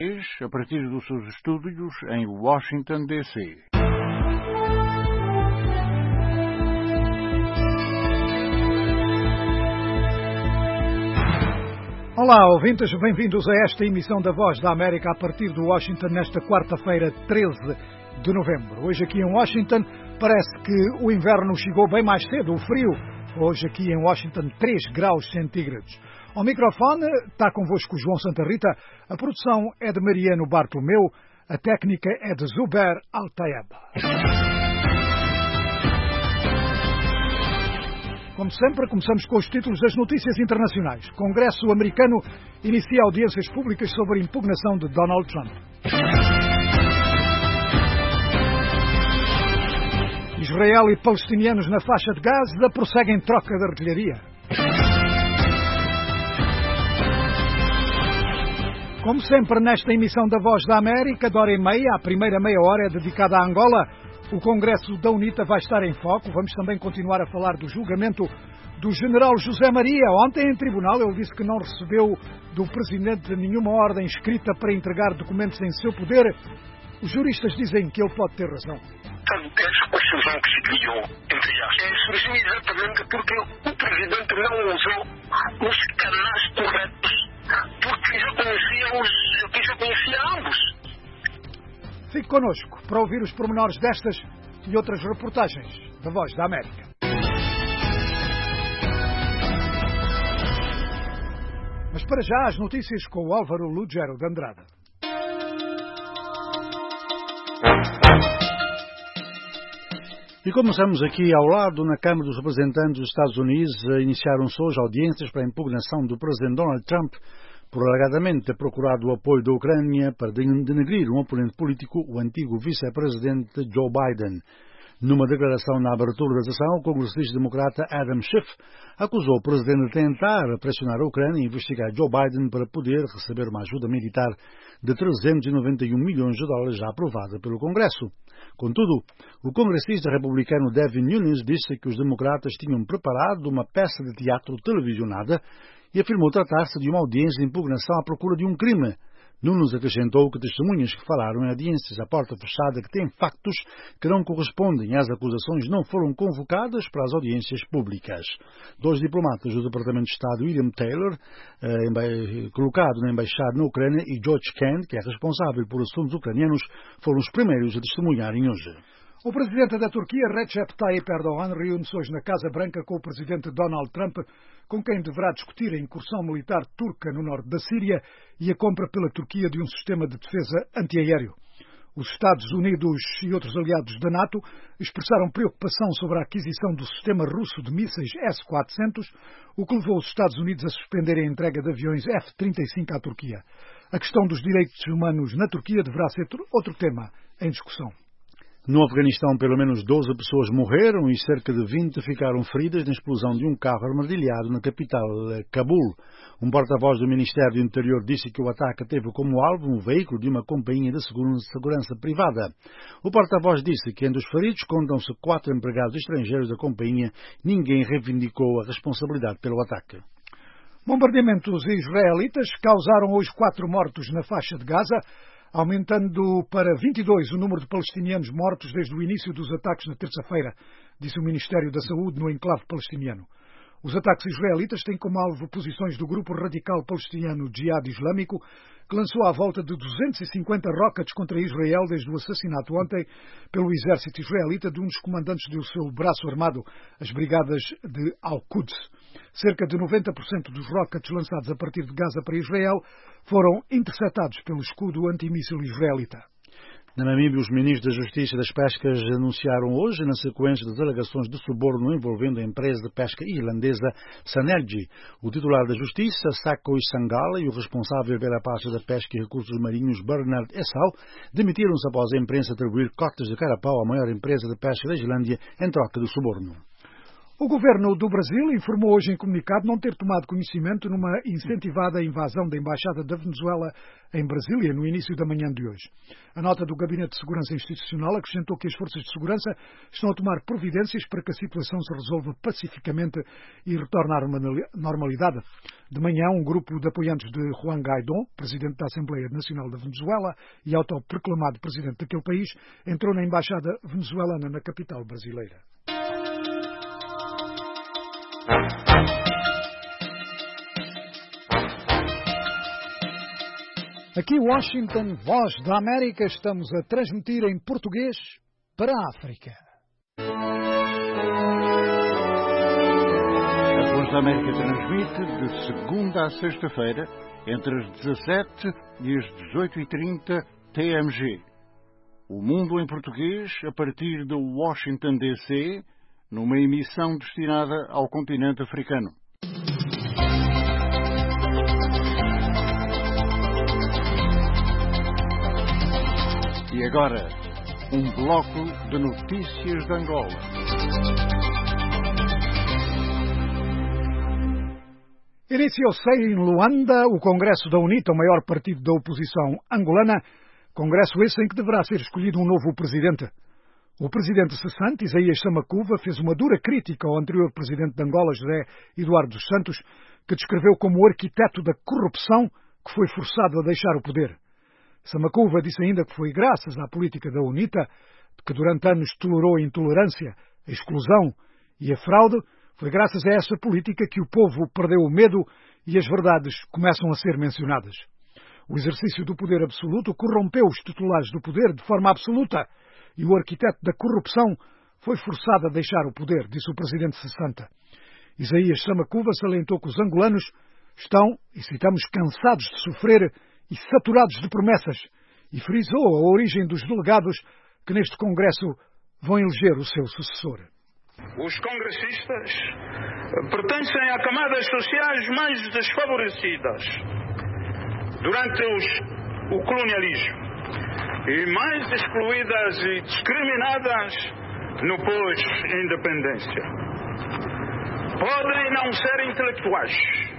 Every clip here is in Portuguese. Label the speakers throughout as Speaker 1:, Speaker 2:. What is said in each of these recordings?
Speaker 1: a partir dos seus estúdios em Washington, D.C.
Speaker 2: Olá, ouvintes, bem-vindos a esta emissão da Voz da América a partir de Washington nesta quarta-feira, 13 de novembro. Hoje aqui em Washington parece que o inverno chegou bem mais cedo, o frio. Hoje aqui em Washington 3 graus centígrados. Ao microfone está convosco João Santa Rita, a produção é de Mariano Bartolomeu, a técnica é de Zuber Altayeb. Como sempre, começamos com os títulos das notícias internacionais. Congresso americano inicia audiências públicas sobre a impugnação de Donald Trump. Israel e palestinianos na faixa de Gaza prosseguem troca de artilharia. Como sempre, nesta emissão da Voz da América, de hora e meia, a primeira meia hora é dedicada à Angola. O Congresso da UNITA vai estar em foco. Vamos também continuar a falar do julgamento do general José Maria. Ontem, em tribunal, ele disse que não recebeu do Presidente nenhuma ordem escrita para entregar documentos em seu poder. Os juristas dizem que ele pode ter razão.
Speaker 3: Essa confusão que se criou entre as surgiu exatamente porque o Presidente não usou os canais corretos, porque já conhecia ambos.
Speaker 2: Fique connosco para ouvir os pormenores destas e outras reportagens da Voz da América. Mas para já as notícias com o Álvaro Lugero de Andrade.
Speaker 4: E começamos aqui ao lado, na Câmara dos Representantes dos Estados Unidos, iniciaram-se hoje audiências para a impugnação do Presidente Donald Trump por alegadamente ter procurado o apoio da Ucrânia para denegrir um oponente político, o antigo vice-presidente Joe Biden. Numa declaração na abertura da sessão, o congressista democrata Adam Schiff acusou o presidente de tentar pressionar a Ucrânia e investigar Joe Biden para poder receber uma ajuda militar de 391 milhões de dólares já aprovada pelo Congresso. Contudo, o congressista republicano Devin Nunes disse que os democratas tinham preparado uma peça de teatro televisionada e afirmou tratar-se de uma audiência de impugnação à procura de um crime. Nunes acrescentou que testemunhas que falaram em audiências à porta fechada que têm factos que não correspondem às acusações não foram convocadas para as audiências públicas. 2 diplomatas do Departamento de Estado, William Taylor, colocado na Embaixada na Ucrânia, e George Kent, que é responsável por assuntos ucranianos, foram os primeiros a testemunharem hoje.
Speaker 2: O presidente da Turquia, Recep Tayyip Erdogan, reúne-se hoje na Casa Branca com o presidente Donald Trump, com quem deverá discutir a incursão militar turca no norte da Síria e a compra pela Turquia de um sistema de defesa antiaéreo. Os Estados Unidos e outros aliados da NATO expressaram preocupação sobre a aquisição do sistema russo de mísseis S-400, o que levou os Estados Unidos a suspenderem a entrega de aviões F-35 à Turquia. A questão dos direitos humanos na Turquia deverá ser outro tema em discussão.
Speaker 4: No Afeganistão, pelo menos 12 pessoas morreram e cerca de 20 ficaram feridas na explosão de um carro armadilhado na capital, Cabul. Um porta-voz do Ministério do Interior disse que o ataque teve como alvo um veículo de uma companhia de segurança privada. O porta-voz disse que entre os feridos contam-se 4 empregados estrangeiros da companhia. Ninguém reivindicou a responsabilidade pelo ataque.
Speaker 2: Bombardeamentos israelitas causaram hoje 4 mortos na faixa de Gaza, aumentando para 22 o número de palestinianos mortos desde o início dos ataques na terça-feira, disse o Ministério da Saúde no enclave palestiniano. Os ataques israelitas têm como alvo posições do grupo radical palestiniano Jihad Islâmico, que lançou à volta de 250 rockets contra Israel desde o assassinato ontem pelo exército israelita de um dos comandantes do seu braço armado, as brigadas de Al-Quds. Cerca de 90% dos rockets lançados a partir de Gaza para Israel foram interceptados pelo escudo antimíssil israelita.
Speaker 4: Na Namíbia, os ministros da Justiça e das Pescas anunciaram hoje, na sequência das alegações de suborno envolvendo a empresa de pesca irlandesa Sanergy. O titular da Justiça, Sako Isangala, e o responsável pela pasta da Pesca e Recursos Marinhos, Bernard Essau, demitiram-se após a imprensa atribuir cotas de carapau à maior empresa de pesca da Islândia em troca do suborno.
Speaker 2: O governo do Brasil informou hoje em comunicado não ter tomado conhecimento numa incentivada invasão da Embaixada da Venezuela em Brasília no início da manhã de hoje. A nota do Gabinete de Segurança Institucional acrescentou que as forças de segurança estão a tomar providências para que a situação se resolva pacificamente e retorne à normalidade. De manhã, um grupo de apoiantes de Juan Guaidó, presidente da Assembleia Nacional da Venezuela e autoproclamado presidente daquele país, entrou na Embaixada venezuelana na capital brasileira. Aqui Washington, Voz da América, estamos a transmitir em português para a África.
Speaker 1: A Voz da América transmite de segunda a sexta-feira, entre as 17 e as 18h30 TMG. O Mundo em Português, a partir de Washington, D.C., numa emissão destinada ao continente africano. E agora, um bloco de notícias de Angola.
Speaker 2: Iniciou-se em Luanda o Congresso da UNITA, o maior partido da oposição angolana, congresso esse em que deverá ser escolhido um novo presidente. O presidente cessante, Isaías Samakuva, fez uma dura crítica ao anterior presidente de Angola, José Eduardo dos Santos, que descreveu como o arquiteto da corrupção que foi forçado a deixar o poder. Samakuva disse ainda que foi graças à política da UNITA, que durante anos tolerou a intolerância, a exclusão e a fraude, foi graças a essa política que o povo perdeu o medo e as verdades começam a ser mencionadas. O exercício do poder absoluto corrompeu os titulares do poder de forma absoluta e o arquiteto da corrupção foi forçado a deixar o poder, disse o presidente cessante. Isaías Samakuva salientou que os angolanos estão, e citamos, cansados de sofrer e saturados de promessas, e frisou a origem dos delegados que neste Congresso vão eleger o seu sucessor.
Speaker 3: Os congressistas pertencem a camadas sociais mais desfavorecidas durante o colonialismo e mais excluídas e discriminadas no pós-independência. Podem não ser intelectuais,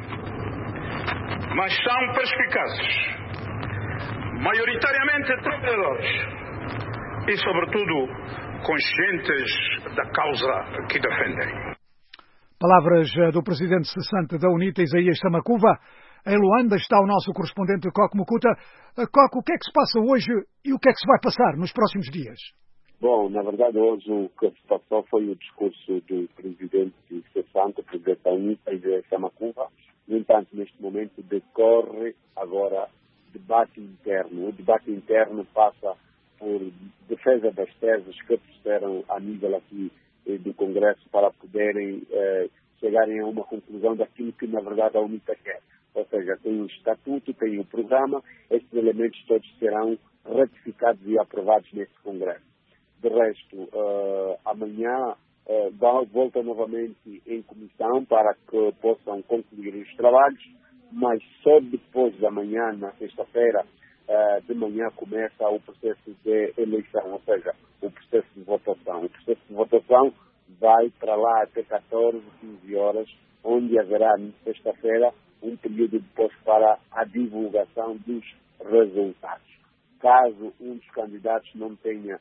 Speaker 3: mas são perspicazes, maioritariamente trabalhadores e, sobretudo, conscientes da causa que defendem.
Speaker 2: Palavras do presidente cessante da UNITA, Isaías Samakuva. Em Luanda está o nosso correspondente Coco Mukuta. Coco, o que é que se passa hoje e o que é que se vai passar nos próximos dias?
Speaker 5: Bom, na verdade, hoje o que se passou foi o discurso do presidente cessante, o presidente da UNITA, Isaías Samakuva. No entanto, neste momento decorre agora debate interno. O debate interno passa por defesa das teses que trouxeram a nível aqui do Congresso para poderem chegarem a uma conclusão daquilo que, na verdade, a UNITA quer. Ou seja, tem o estatuto, tem o programa, estes elementos todos serão ratificados e aprovados neste Congresso. De resto, amanhã volta novamente em comissão para que possam concluir os trabalhos, mas só depois da manhã, na sexta-feira, de manhã começa o processo de eleição, ou seja, o processo de votação. O processo de votação vai para lá até 14, 15 horas, onde haverá, na sexta-feira, um período depois para a divulgação dos resultados. Caso um dos candidatos não tenha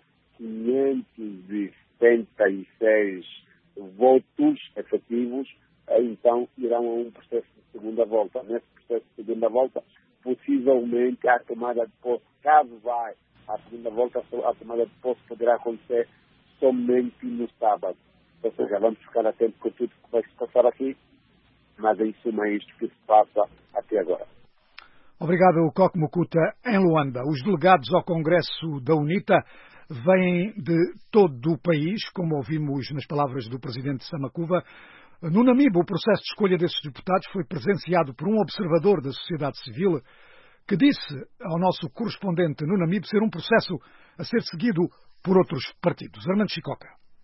Speaker 5: 576 votos efetivos, então irão a um processo de segunda volta. Nesse processo de segunda volta, possivelmente a tomada de posse, caso vai à segunda volta, a tomada de posse poderá acontecer somente no sábado. Ou seja, vamos ficar atentos com tudo que vai se passar aqui, mas em suma é isto que se passa até agora.
Speaker 2: Obrigado, Coco Mukuta. Em Luanda, os delegados ao Congresso da UNITA vêm de todo o país, como ouvimos nas palavras do presidente Samakuva. No Namibe, o processo de escolha desses deputados foi presenciado por um observador da sociedade civil que disse ao nosso correspondente no Namibe ser um processo a ser seguido por outros partidos. Armando Chicoca.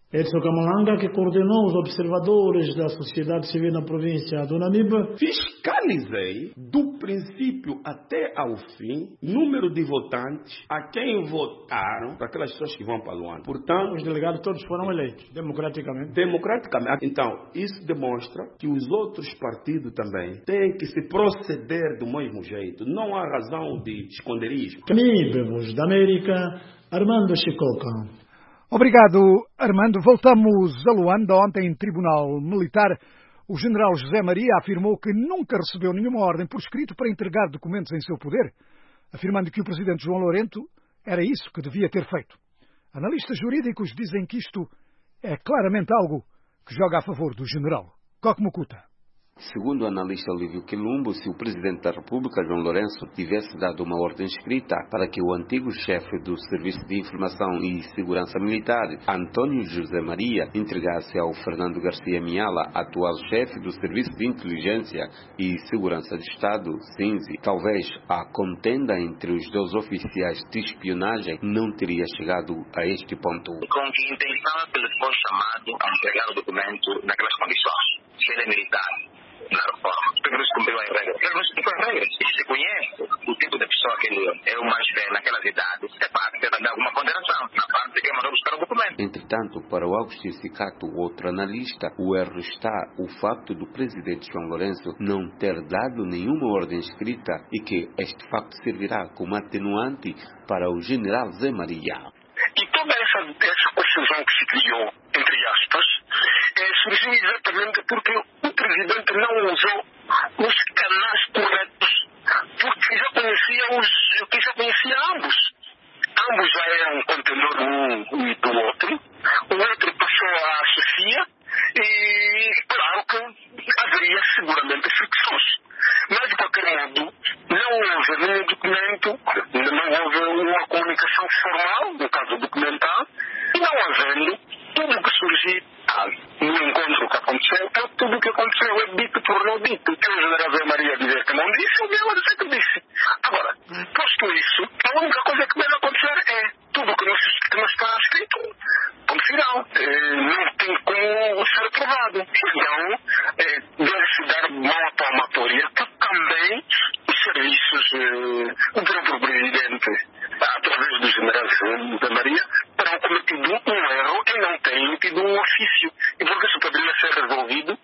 Speaker 6: Edson Kamalanga, que coordenou os observadores da sociedade civil na província do Namibe.
Speaker 7: Fiscalizei, do princípio até ao fim, número de votantes, a quem votaram, para aquelas pessoas que vão para Luanda. Portanto,
Speaker 6: os delegados todos foram eleitos, democraticamente.
Speaker 7: Democraticamente. Então, isso demonstra que os outros partidos também têm que se proceder do mesmo jeito. Não há razão de esconderijo.
Speaker 6: Namibe, Voz da América, Armando Chicoca.
Speaker 2: Obrigado, Armando. Voltamos a Luanda. Ontem, em tribunal militar, o general José Maria afirmou que nunca recebeu nenhuma ordem por escrito para entregar documentos em seu poder, afirmando que o presidente João Lourenço era isso que devia ter feito. Analistas jurídicos dizem que isto é claramente algo que joga a favor do general. Coque Mukuta.
Speaker 8: Segundo o analista Olívio Quilumbo, se o Presidente da República, João Lourenço, tivesse dado uma ordem escrita para que o antigo chefe do Serviço de Informação e Segurança Militar, Antônio José Maria, entregasse ao Fernando Garcia Miala, atual chefe do Serviço de Inteligência e Segurança de Estado, SINSI, talvez a contenda entre os dois oficiais de espionagem não teria chegado a este ponto.
Speaker 3: Com que intenção ele foi chamado a entregar o documento naquelas condições? Se ele é militar, na reforma, porque não se cumpriu as regras. Ele não se cumpriu as regras. E se conhece o tipo de pessoa que ele é o mais velho naquelas idades, é para ter alguma ponderação na parte de quem mandou buscar o documento.
Speaker 8: Entretanto, para o Agostinho Sicato, outro analista, o erro está o facto do presidente João Lourenço não ter dado nenhuma ordem escrita e que este facto servirá como atenuante para o general Zé Maria.
Speaker 3: E toda essa confusão que se criou, entre aspas, surgiu exatamente porque o presidente não usou os canais corretos, porque já conhecia ambos. Ambos já eram contendor um e do outro. O outro passou à chefia e, claro que haveria seguramente fricções. Mas, de qualquer modo, não houve nenhum documento, não houve uma comunicação formal, no caso documental, e não havendo tudo o que surgiu no encontro que aconteceu, tudo o que aconteceu é dito por não dito. O general Zé Maria dizer que não disse, o Miala dizer que disse. Agora, posto isso, a única coisa que deve acontecer é tudo que não está escrito, ponto final. Não tem como ser provado. Então, deve-se dar uma palmatória que também os serviços, o próprio presidente, através do general Zé Maria, terão cometido um erro e não têm emitido um ofício. E porque isso poderia ser resolvido,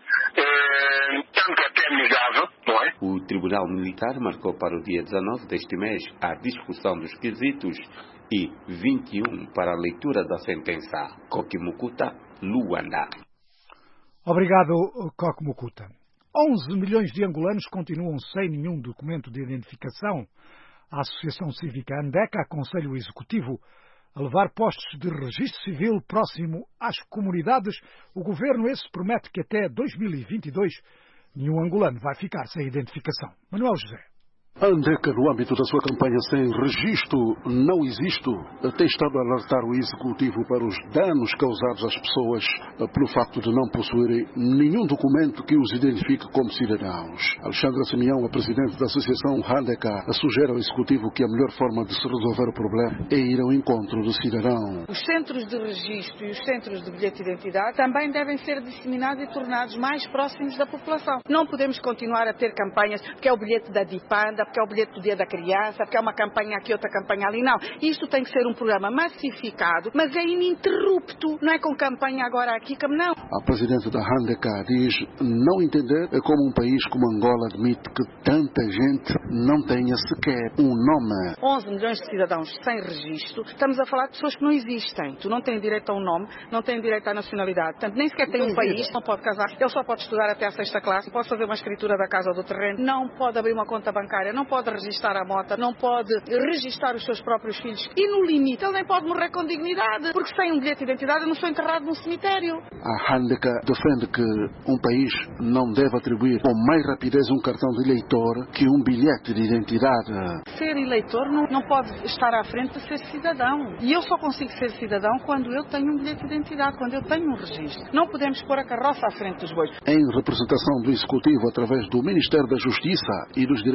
Speaker 3: tanto até amigável, não é?
Speaker 8: O Tribunal Militar marcou para o dia 19 deste mês a discussão dos quesitos e 21 para a leitura da sentença. Coque Mukuta, Luanda.
Speaker 2: Obrigado, Coque Mukuta. 11 milhões de angolanos continuam sem nenhum documento de identificação. A Associação Cívica Andeca aconselha o Executivo a levar postos de registro civil próximo às comunidades. O governo esse promete que até 2022 nenhum angolano vai ficar sem identificação. Manuel José.
Speaker 9: A Andeca, no âmbito da sua campanha Sem Registro Não Existo, tem estado a alertar o Executivo para os danos causados às pessoas pelo facto de não possuírem nenhum documento que os identifique como cidadãos. Alexandra Simeão, a presidente da Associação Andeca, sugere ao Executivo que a melhor forma de se resolver o problema é ir ao encontro do cidadão.
Speaker 10: Os centros de registro e os centros de bilhete de identidade também devem ser disseminados e tornados mais próximos da população. Não podemos continuar a ter campanhas porque é o bilhete da Dipanda, porque é o bilhete do dia da criança, porque é uma campanha aqui, outra campanha ali. Não, isto tem que ser um programa massificado, mas é ininterrupto, não é com campanha agora aqui, não.
Speaker 9: A presidente da Andeca diz não entender como um país como Angola admite que tanta gente não tenha sequer um nome.
Speaker 10: 11 milhões de cidadãos sem registro, estamos a falar de pessoas que não existem. Tu não tens direito a um nome, não tens direito à nacionalidade, portanto nem sequer tem um país, não pode casar, ele só pode estudar até à 6ª classe, pode fazer uma escritura da casa ou do terreno, não pode abrir uma conta bancária, não pode registrar a moto, não pode registrar os seus próprios filhos e, no limite, ele nem pode morrer com dignidade, porque sem um bilhete de identidade eu não sou enterrado num cemitério.
Speaker 9: A Andeca defende que um país não deve atribuir com mais rapidez um cartão de eleitor que um bilhete de identidade.
Speaker 10: Ser eleitor não pode estar à frente de ser cidadão. E eu só consigo ser cidadão quando eu tenho um bilhete de identidade, quando eu tenho um registro. Não podemos pôr a carroça à frente dos bois.
Speaker 9: Em representação do Executivo, através do Ministério da Justiça e dos Direitos Humanos,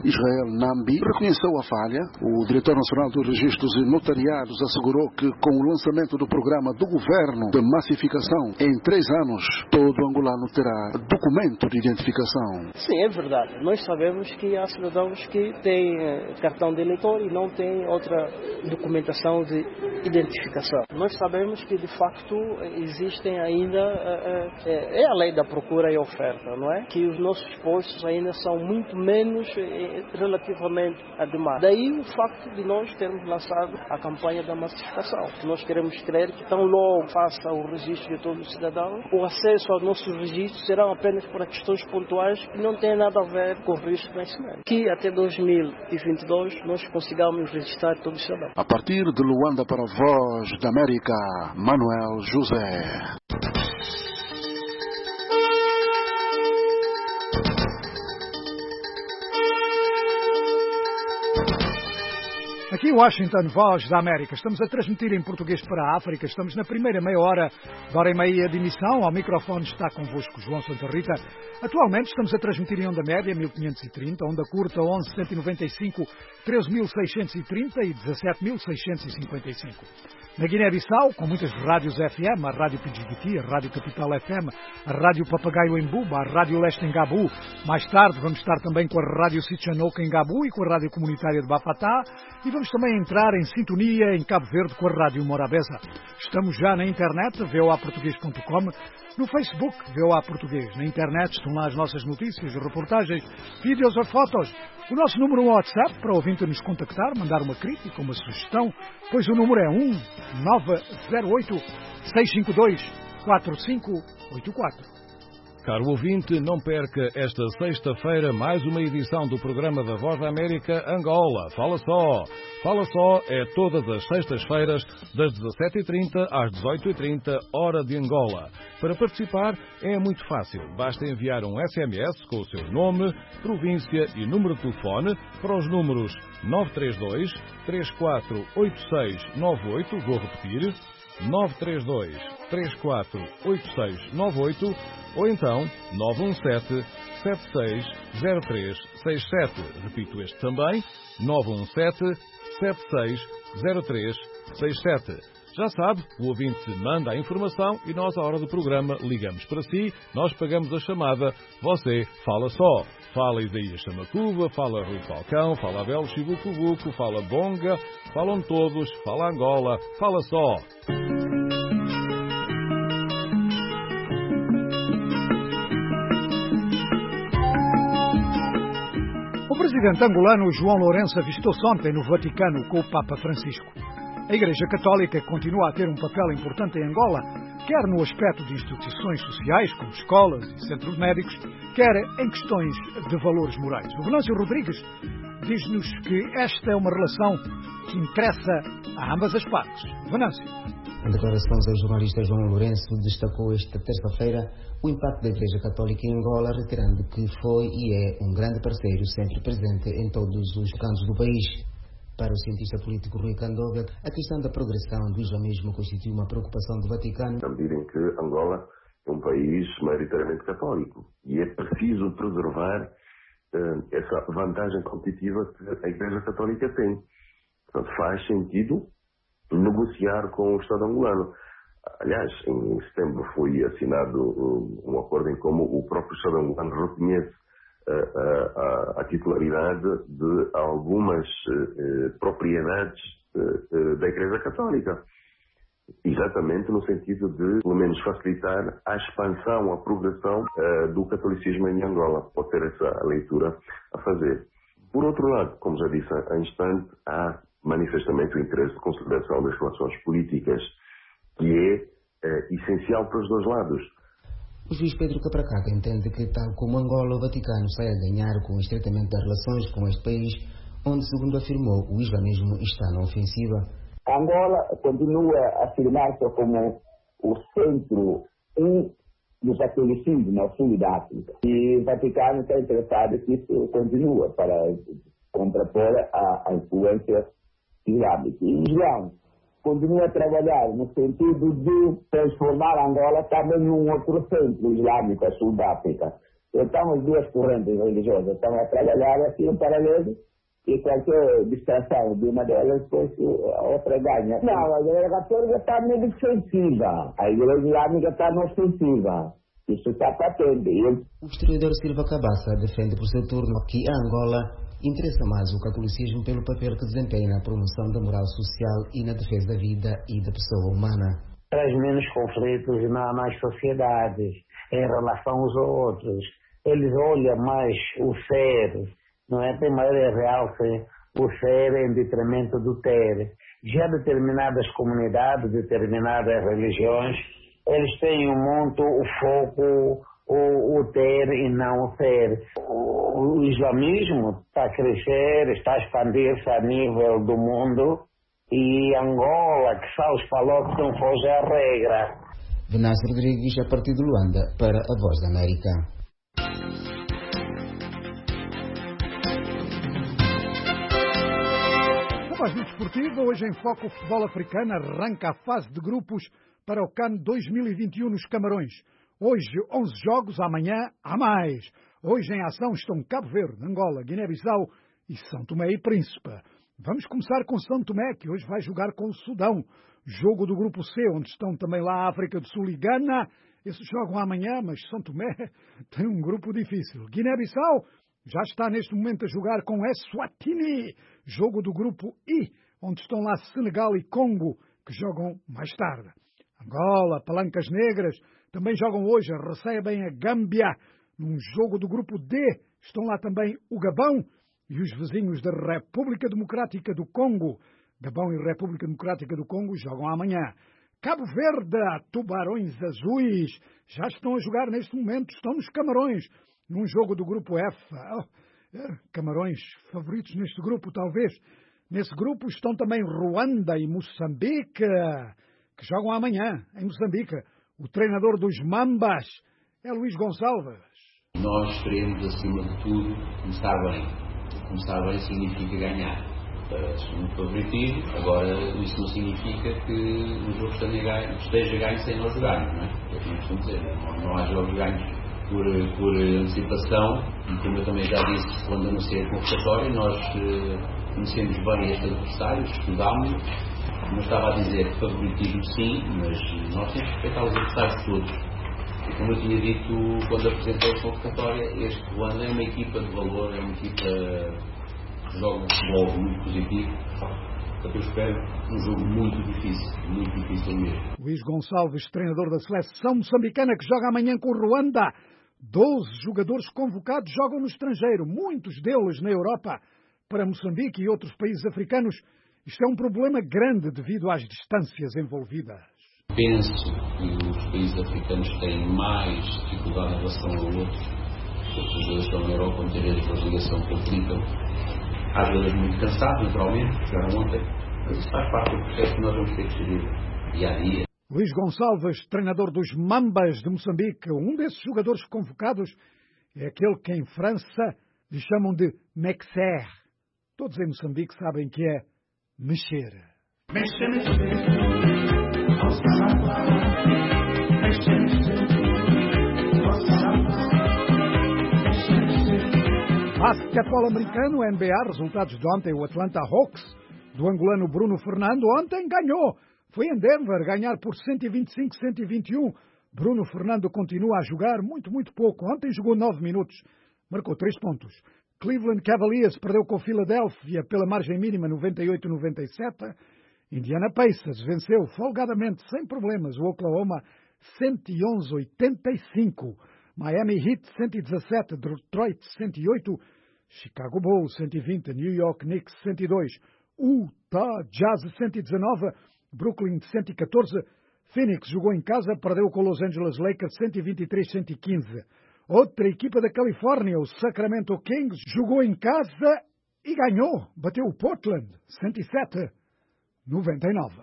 Speaker 9: Israel Nambi, reconheceu a falha. O diretor nacional dos registros e notariados assegurou que com o lançamento do programa do governo de massificação, em 3 anos, todo angolano terá documento de identificação.
Speaker 11: Sim, é verdade. Nós sabemos que há cidadãos que têm cartão de eleitor e não têm outra documentação de identificação. Nós sabemos que, de facto, existem ainda, é a lei da procura e oferta, não é? Que os nossos postos ainda são muito menos relativamente à demanda. Daí o facto de nós termos lançado a campanha da massificação. Nós queremos crer que tão logo faça o registro de todos os cidadãos, o acesso aos nossos registros serão apenas para questões pontuais que não têm nada a ver com o registro de nascimento. Que até 2022 nós consigamos registrar todos os cidadãos.
Speaker 9: A partir de Luanda para a Voz da América, Manuel José.
Speaker 2: Aqui Washington, Voz da América. Estamos a transmitir em português para a África. Estamos na primeira meia hora da hora e meia de emissão. Ao microfone está convosco João Santa Rita. Atualmente estamos a transmitir em onda média 1530, onda curta 11.195, 13.630 e 17.655. Na Guiné-Bissau, com muitas rádios FM, a Rádio Pidjigiti, a Rádio Capital FM, a Rádio Papagaio em Buba, a Rádio Leste em Gabu. Mais tarde vamos estar também com a Rádio Sitchanoka em Gabu e com a Rádio Comunitária de Bafatá. E vamos também entrar em sintonia em Cabo Verde com a Rádio Morabeza. Estamos já na internet, voaportugues.com, no Facebook, VOA Português. Na internet estão lá as nossas notícias, reportagens, vídeos ou fotos. O nosso número é um WhatsApp para o ouvinte nos contactar, mandar uma crítica, uma sugestão, pois o número é 1-908-652-4584.
Speaker 12: Caro ouvinte, não perca esta sexta-feira mais uma edição do programa da Voz da América Angola. Fala Só! Fala Só é todas as sextas-feiras, das 17h30 às 18h30, hora de Angola. Para participar é muito fácil. Basta enviar um SMS com o seu nome, província e número de telefone para os números 932 348698, vou repetir, 932 348698, ou então 917 760367. Repito este também, 917 760367. Já sabe, o ouvinte manda a informação e nós, à hora do programa, ligamos para si, nós pagamos a chamada, você fala só. Fala Isaías Chamacuva, fala Rui Falcão, fala Abel Chibucubuco, fala Bonga, falam todos, fala Angola, fala só.
Speaker 2: O presidente angolano João Lourenço avistou-se ontem no Vaticano com o Papa Francisco. A Igreja Católica continua a ter um papel importante em Angola, quer no aspecto de instituições sociais, como escolas e centros médicos, quer em questões de valores morais. O Venâncio Rodrigues diz-nos que esta é uma relação que interessa a ambas as partes. Venâncio.
Speaker 13: Em declarações ao jornalista João Lourenço, destacou esta terça-feira o impacto da Igreja Católica em Angola, reiterando que foi e é um grande parceiro sempre presente em todos os cantos do país. Para o cientista político Rui Candoga, a questão da progressão do islamismo constitui uma preocupação do Vaticano.
Speaker 14: Na medida em que Angola é um país maioritariamente católico e é preciso preservar essa vantagem competitiva que a Igreja Católica tem. Portanto, faz sentido negociar com o Estado angolano. Aliás, em setembro foi assinado um acordo em como o próprio Estado angolano reconhece a titularidade de algumas propriedades da Igreja Católica. Exatamente no sentido de, pelo menos, facilitar a expansão, a progressão do catolicismo em Angola. Pode ter essa leitura a fazer. Por outro lado, como já disse há instante, há manifestamente o interesse de consolidação das relações políticas, que é essencial para os dois lados.
Speaker 13: O juiz Pedro Capracaga entende que, tal como Angola, o Vaticano sai a ganhar com o estreitamento das relações com este país, onde, segundo afirmou, o islamismo está na ofensiva.
Speaker 15: Angola continua a afirmar-se como o centro do catolicismo no sul da África. E o Vaticano está interessado que isso continue para contrapor a influência islâmica. E o Islã continua a trabalhar no sentido de transformar Angola também num outro centro islâmico, a sul da África. Estamos duas correntes religiosas, estamos a trabalhar aqui em paralelo e qualquer distração de uma delas, depois a outra ganha. Não, a Igreja Católica está na defensiva, a Igreja Islâmica está na ofensiva. Isso está patente.
Speaker 13: O historiador Silva Cabaça defende por seu turno que a Angola interessa mais o catolicismo pelo papel que desempenha na promoção da moral social e na defesa da vida e da pessoa humana.
Speaker 16: Traz menos conflitos nas sociedades em relação aos outros. Eles olham mais o ser, não é? Tem maior realce o ser em detrimento do ter. Já determinadas comunidades, determinadas religiões, eles têm muito o foco, o ter e não o ser. O islamismo está a crescer, está a expandir-se a nível do mundo e Angola, que só os falou que não foge à regra.
Speaker 13: Venâncio Rodrigues, a partir de Luanda, para a Voz da América.
Speaker 2: No Mais Desportivo, hoje em foco o futebol africano, arranca a fase de grupos para o CAN 2021 nos Camarões. Hoje 11 jogos, amanhã há mais. Hoje em ação estão Cabo Verde, Angola, Guiné-Bissau e São Tomé e Príncipe. Vamos começar com São Tomé, que hoje vai jogar com o Sudão. Jogo do grupo C, onde estão também lá a África do Sul e Gana. Esses jogam amanhã, mas São Tomé tem um grupo difícil. Guiné-Bissau já está neste momento a jogar com Eswatini. Jogo do grupo I, onde estão lá Senegal e Congo, que jogam mais tarde. Angola, Palancas Negras, também jogam hoje, recebem a Gâmbia. Num jogo do grupo D, estão lá também o Gabão e os vizinhos da República Democrática do Congo. Gabão e República Democrática do Congo jogam amanhã. Cabo Verde, Tubarões Azuis, já estão a jogar neste momento, estão nos Camarões, num jogo do grupo F. Camarões favoritos neste grupo, talvez. Nesse grupo estão também Ruanda e Moçambique, que jogam amanhã em Moçambique. O treinador dos Mambas é Luís Gonçalves.
Speaker 17: Nós queremos, acima de tudo, começar bem. Começar bem significa ganhar. Um favoritismo, agora isso não significa que o jogo esteja ganho sem nós jogarmos, não é? É o que costumo dizer. Não há jogos ganhos por antecipação, e como eu também já disse quando anunciei a convocatória, nós conhecemos bem este adversário, estudámos. Não estava a dizer favoritismo sim, mas nós temos que respeitar os adversários todos. E como eu tinha dito quando apresentei a convocatória, este Ruanda é uma equipa de valor, é uma equipa que joga um futebol muito positivo. Portanto, eu espero um jogo muito difícil mesmo.
Speaker 2: Luís Gonçalves, treinador da seleção moçambicana, que joga amanhã com o Ruanda. 12 jogadores convocados jogam no estrangeiro, muitos deles na Europa. Para Moçambique e outros países africanos, isto é um problema grande devido às distâncias envolvidas.
Speaker 17: Penso que os países africanos têm mais dificuldade em relação a outros. Os jogadores estão na Europa, muitas vezes a ligação complicam. Há jogadores muito cansados, naturalmente, jogaram ontem. Mas isso faz parte do processo que nós vamos ter que seguir dia a dia.
Speaker 2: Luís Gonçalves, treinador dos Mambas de Moçambique. Um desses jogadores convocados é aquele que em França lhe chamam de mexer. Todos em Moçambique sabem que é mexer. Basquetebol americano, NBA, resultados de ontem, o Atlanta Hawks, do angolano Bruno Fernando, ontem ganhou. Foi em Denver ganhar por 125-121. Bruno Fernando continua a jogar muito pouco. Ontem jogou 9 minutos, marcou 3 pontos. Cleveland Cavaliers perdeu com Filadélfia pela margem mínima 98-97. Indiana Pacers venceu folgadamente, sem problemas, o Oklahoma 111-85. Miami Heat 117, Detroit 108, Chicago Bulls 120, New York Knicks 102, Utah Jazz 119, Brooklyn 114, Phoenix jogou em casa, perdeu com Los Angeles Lakers 123-115. Outra equipa da Califórnia, o Sacramento Kings, jogou em casa e ganhou, bateu o Portland 107-99.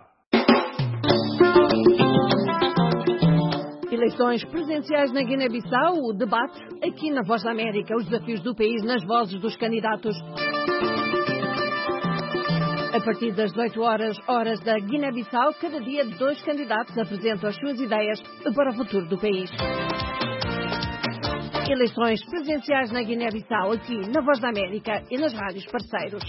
Speaker 18: Eleições presidenciais na Guiné-Bissau, o debate aqui na Voz da América, os desafios do país nas vozes dos candidatos. A partir das 18 horas da Guiné-Bissau, cada dia 2 candidatos apresentam as suas ideias para o futuro do país. Eleições presidenciais na Guiné-Bissau, aqui na Voz da América e nas rádios parceiros.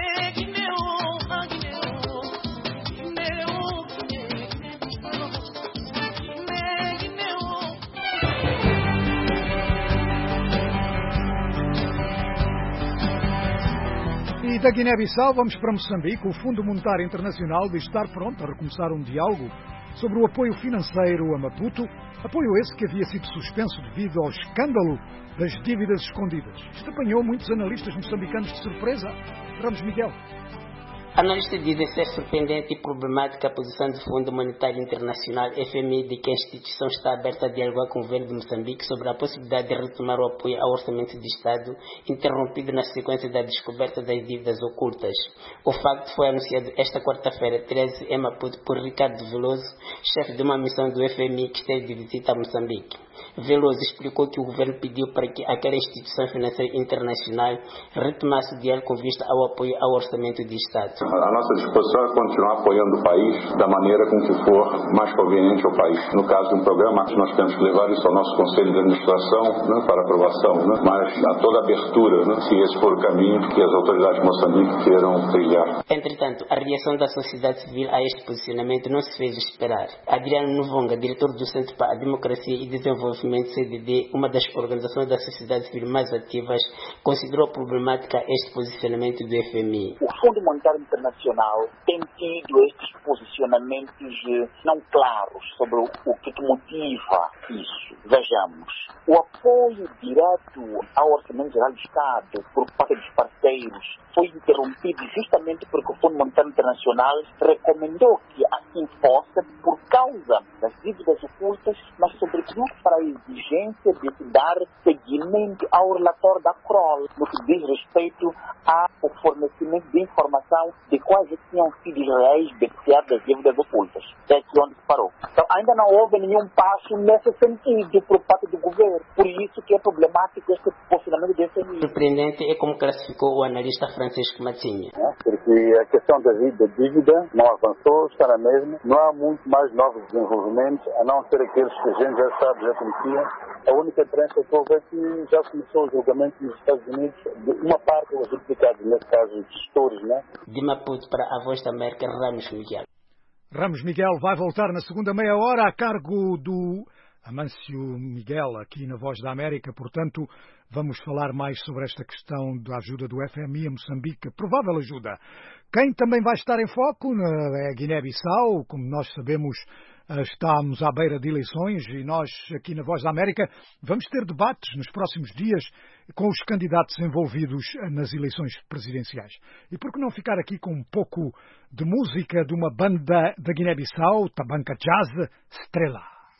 Speaker 2: E da Guiné-Bissau vamos para Moçambique. O Fundo Monetário Internacional diz estar pronto a recomeçar um diálogo sobre o apoio financeiro a Maputo, apoio esse que havia sido suspenso devido ao escândalo das dívidas escondidas. Isto apanhou muitos analistas moçambicanos de surpresa. Ramos Miguel.
Speaker 19: Analistas dizem ser surpreendente e problemática a posição do Fundo Monetário Internacional, FMI, de que a instituição está aberta a dialogar com o governo de Moçambique sobre a possibilidade de retomar o apoio ao orçamento de Estado, interrompido na sequência da descoberta das dívidas ocultas. O facto foi anunciado esta quarta-feira, 13, em Maputo, por Ricardo Veloso, chefe de uma missão do FMI que esteve de visita a Moçambique. Veloso explicou que o governo pediu para que aquela instituição financeira internacional retomasse o diálogo com vista ao apoio ao orçamento de Estado.
Speaker 20: A nossa disposição é continuar apoiando o país da maneira com que for mais conveniente ao país. No caso de um programa, nós temos que levar isso ao nosso Conselho de Administração para aprovação, mas há toda a abertura, se esse for o caminho que as autoridades de Moçambique queiram trilhar.
Speaker 19: Entretanto, a reação da sociedade civil a este posicionamento não se fez esperar. Adriano Novonga, diretor do Centro para a Democracia e Desenvolvimento CDD, uma das organizações da sociedade civil mais ativas, considerou problemática este posicionamento do FMI.
Speaker 21: O Fundo Monetário Internacional tem tido estes posicionamentos não claros sobre o que motiva isso. Vejamos, o apoio direto ao Orçamento Geral do Estado por parte dos parceiros foi interrompido justamente porque o Fundo Monetário Internacional recomendou que assim fosse por causa das dívidas ocultas, mas sobretudo para a exigência de se dar seguimento ao relatório da CROL no que diz respeito ao fornecimento de informação de quais tinham sido os reais beneficiários das dívidas ocultas. É aqui onde se parou. Então ainda não houve nenhum passo nesse sentido por parte do governo. Por isso que é problemático este posicionamento desse nível.
Speaker 19: Surpreendente é como classificou o analista Francisco Matinha.
Speaker 22: Porque a questão da dívida não avançou, está na mesma. Não há muito mais novos desenvolvimentos, a não ser aqueles que a gente já sabe, já conhecia. A única diferença que houve é que já começou o julgamento nos Estados Unidos de uma parte dos implicados, nesse caso, de gestores,
Speaker 19: De Maputo para a Voz da América, Ramos Miguel.
Speaker 2: Ramos Miguel vai voltar na segunda meia hora a cargo do Amâncio Miguel, aqui na Voz da América. Portanto, vamos falar mais sobre esta questão da ajuda do FMI a Moçambique, provável ajuda. Quem também vai estar em foco é a Guiné-Bissau. Como nós sabemos, estamos à beira de eleições e nós, aqui na Voz da América, vamos ter debates nos próximos dias com os candidatos envolvidos nas eleições presidenciais. E por que não ficar aqui com um pouco de música de uma banda da Guiné-Bissau, Tabanca Jazz, Estrela.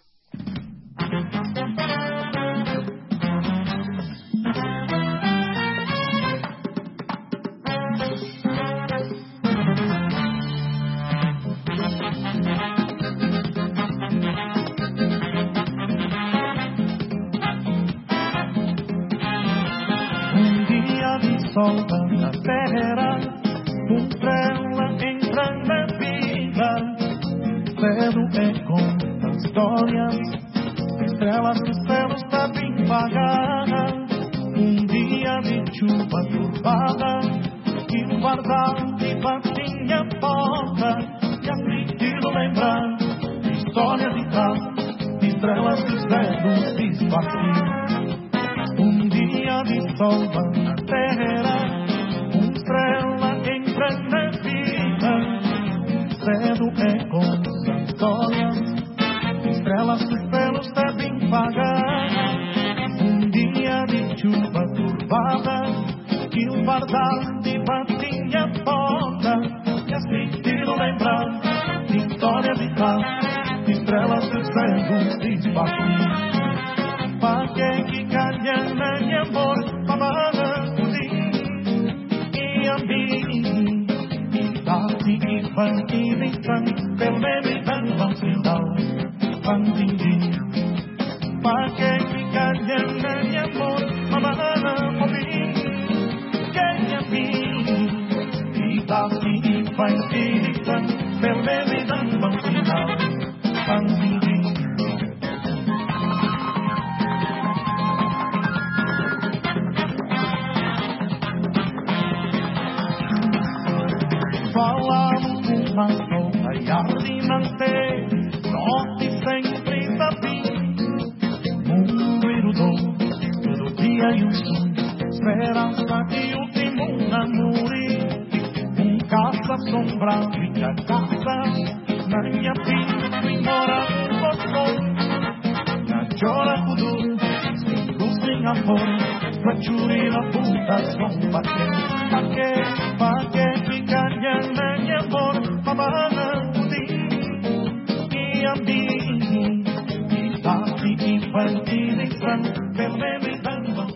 Speaker 23: Solta na terra, estrela entra na vida. Cedo é conta histórias, estrelas do céu sabem pagar. Dia de chuva turbada, que o pardal de batinha a porta. E afligido lembrar de histórias de cá, de estrelas dos céus se esparciam. Dia de sol na terra, estrela entra na vida. Cedo é conta histórias, estrelas dos céus devem pagar. Dia de chuva turbada, que o pardal de batinha a porta. E assim tiro lembrar de história de paz, de estrelas dos céus se esparciam. Pa que calhana e amor, babana, e a mim, e dá-se e banquinho em sangue, pelo meme dan vacilão, bandindim. Pa que calhana e amor, babana, que a mim, e dá-se e banquinho em sangue, pelo meme dan vacilão, bandindim. maso ai arrinante notti sempre da fin un venuto todo dia e som speranza di ultimo namori un casa sombra fica casa na minha vida ignora un posto na giora futuro sem amor pra churi na puta som paque ficaria na minha amor mamana e ambini e tati infantili san per me mi danno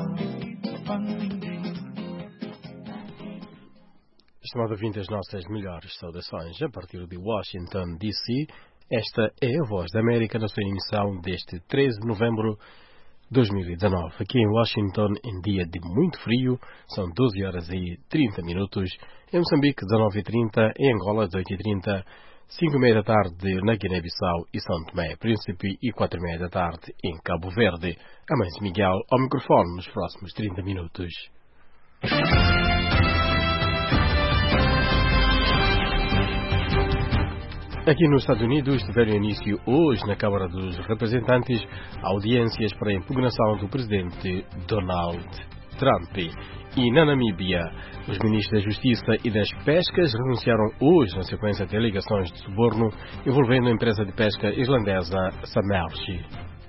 Speaker 1: Estimado ouvinte, as nossas melhores saudações a partir de Washington, D.C. Esta é a Voz da América na sua emissão deste 13 de novembro 2019. Aqui em Washington, em dia de muito frio, são 12 horas e 30 minutos. Em Moçambique, 19h30. Em Angola, 18h30. 5h30 da tarde na Guiné-Bissau e São Tomé, Príncipe, e 4h30 da tarde em Cabo Verde. Amancio Miguel ao microfone nos próximos 30 minutos. Aqui nos Estados Unidos tiveram início hoje na Câmara dos Representantes audiências para a impugnação do presidente Donald Trump. E na Namíbia, os ministros da Justiça e das Pescas renunciaram hoje na sequência de alegações de suborno envolvendo a empresa de pesca islandesa Samershi.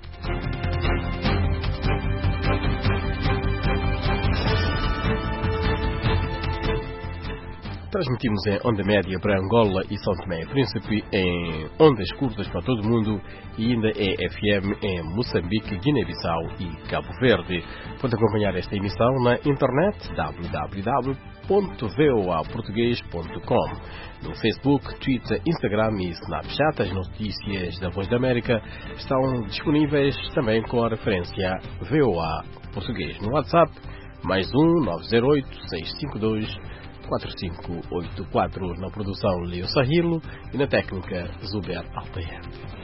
Speaker 1: Transmitimos em onda média para Angola e São Tomé e Príncipe, em ondas curtas para todo o mundo e ainda é FM em Moçambique, Guiné-Bissau e Cabo Verde. Pode acompanhar esta emissão na internet www.voaportugues.com. No Facebook, Twitter, Instagram e Snapchat, as notícias da Voz da América estão disponíveis também com a referência VOA Português. No WhatsApp, mais 1-908-652-4584, na produção Leo Sahilo e na técnica Zuber Altair.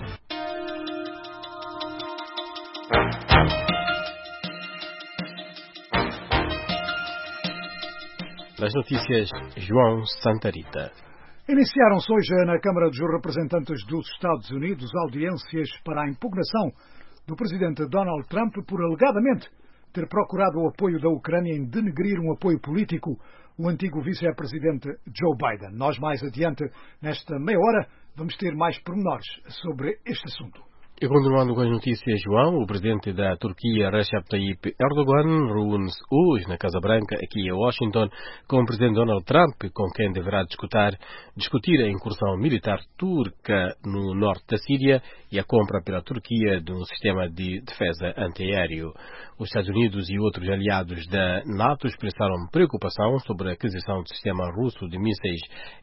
Speaker 1: Nas notícias, João Santarita.
Speaker 2: Iniciaram-se hoje na Câmara dos Representantes dos Estados Unidos audiências para a impugnação do presidente Donald Trump por alegadamente ter procurado o apoio da Ucrânia em denegrir um apoio político o antigo vice-presidente Joe Biden. Nós, mais adiante, nesta meia hora, vamos ter mais pormenores sobre este assunto.
Speaker 1: E continuando com as notícias, João, o presidente da Turquia, Recep Tayyip Erdogan, reúne-se hoje na Casa Branca, aqui em Washington, com o presidente Donald Trump, com quem deverá discutir a incursão militar turca no norte da Síria e a compra pela Turquia de um sistema de defesa antiaéreo. Os Estados Unidos e outros aliados da NATO expressaram preocupação sobre a aquisição do sistema russo de mísseis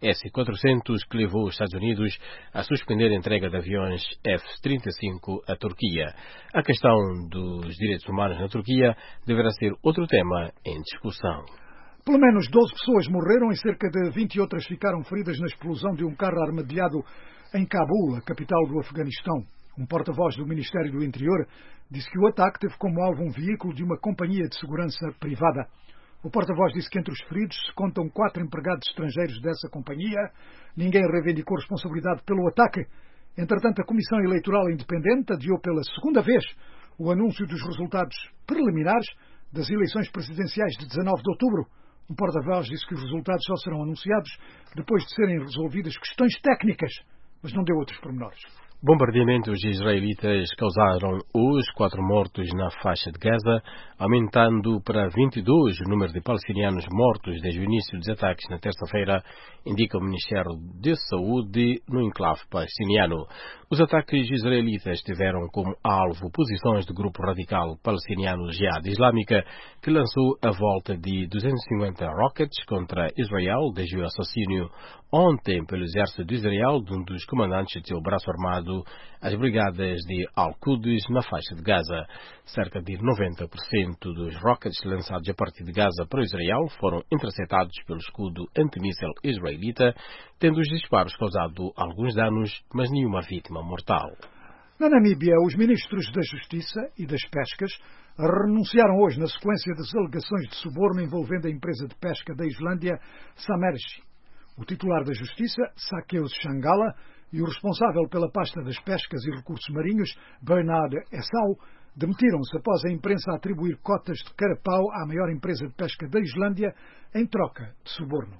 Speaker 1: S-400 que levou os Estados Unidos a suspender a entrega de aviões F-35 à Turquia. A questão dos direitos humanos na Turquia deverá ser outro tema em discussão.
Speaker 2: Pelo menos 12 pessoas morreram e cerca de 20 outras ficaram feridas na explosão de um carro armadilhado em Cabul, a capital do Afeganistão. Um porta-voz do Ministério do Interior disse que o ataque teve como alvo um veículo de uma companhia de segurança privada. O porta-voz disse que entre os feridos se contam 4 empregados estrangeiros dessa companhia. Ninguém reivindicou responsabilidade pelo ataque. Entretanto, a Comissão Eleitoral Independente adiou pela segunda vez o anúncio dos resultados preliminares das eleições presidenciais de 19 de outubro. Um porta-voz disse que os resultados só serão anunciados depois de serem resolvidas questões técnicas, mas não deu outros pormenores.
Speaker 1: Bombardeamentos israelitas causaram hoje 4 mortos na faixa de Gaza, aumentando para 22 o número de palestinianos mortos desde o início dos ataques na terça-feira, indica o Ministério de Saúde no enclave palestiniano. Os ataques israelitas tiveram como alvo posições do grupo radical palestiniano Jihad Islâmica, que lançou a volta de 250 rockets contra Israel desde o assassínio ontem pelo exército de Israel de um dos comandantes de seu braço armado, as brigadas de Al-Quds na faixa de Gaza. Cerca de 90% dos rockets lançados a partir de Gaza para Israel foram interceptados pelo escudo antimíssil israelita, tendo os disparos causado alguns danos, mas nenhuma vítima mortal.
Speaker 2: Na Namíbia, os ministros da Justiça e das Pescas renunciaram hoje na sequência das alegações de suborno envolvendo a empresa de pesca da Islândia Samershi. O titular da Justiça, Saqueus Xangala, e o responsável pela pasta das pescas e recursos marinhos, Bernard Essau, demitiram-se após a imprensa atribuir cotas de carapau à maior empresa de pesca da Islândia em troca de suborno.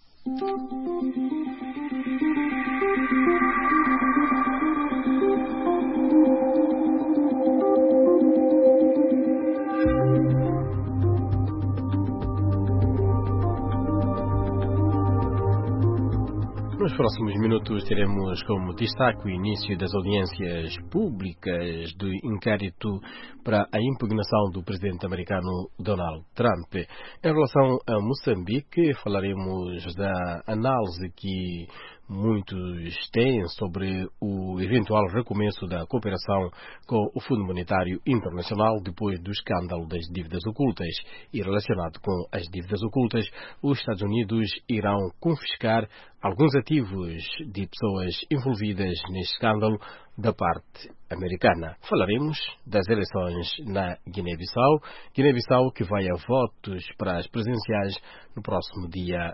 Speaker 1: Nos próximos minutos teremos como destaque o início das audiências públicas do inquérito para a impugnação do presidente americano Donald Trump. Em relação a Moçambique, falaremos da análise que muitos têm sobre o eventual recomeço da cooperação com o Fundo Monetário Internacional depois do escândalo das dívidas ocultas. E relacionado com as dívidas ocultas, os Estados Unidos irão confiscar alguns ativos de pessoas envolvidas neste escândalo da parte americana. Falaremos das eleições na Guiné-Bissau. Guiné-Bissau que vai a votos para as presidenciais no próximo dia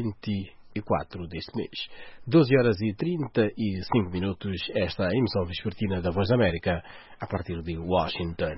Speaker 1: 24 deste mês. 12 horas e 35 minutos, esta é a emissão vespertina da Voz da América, a partir de Washington.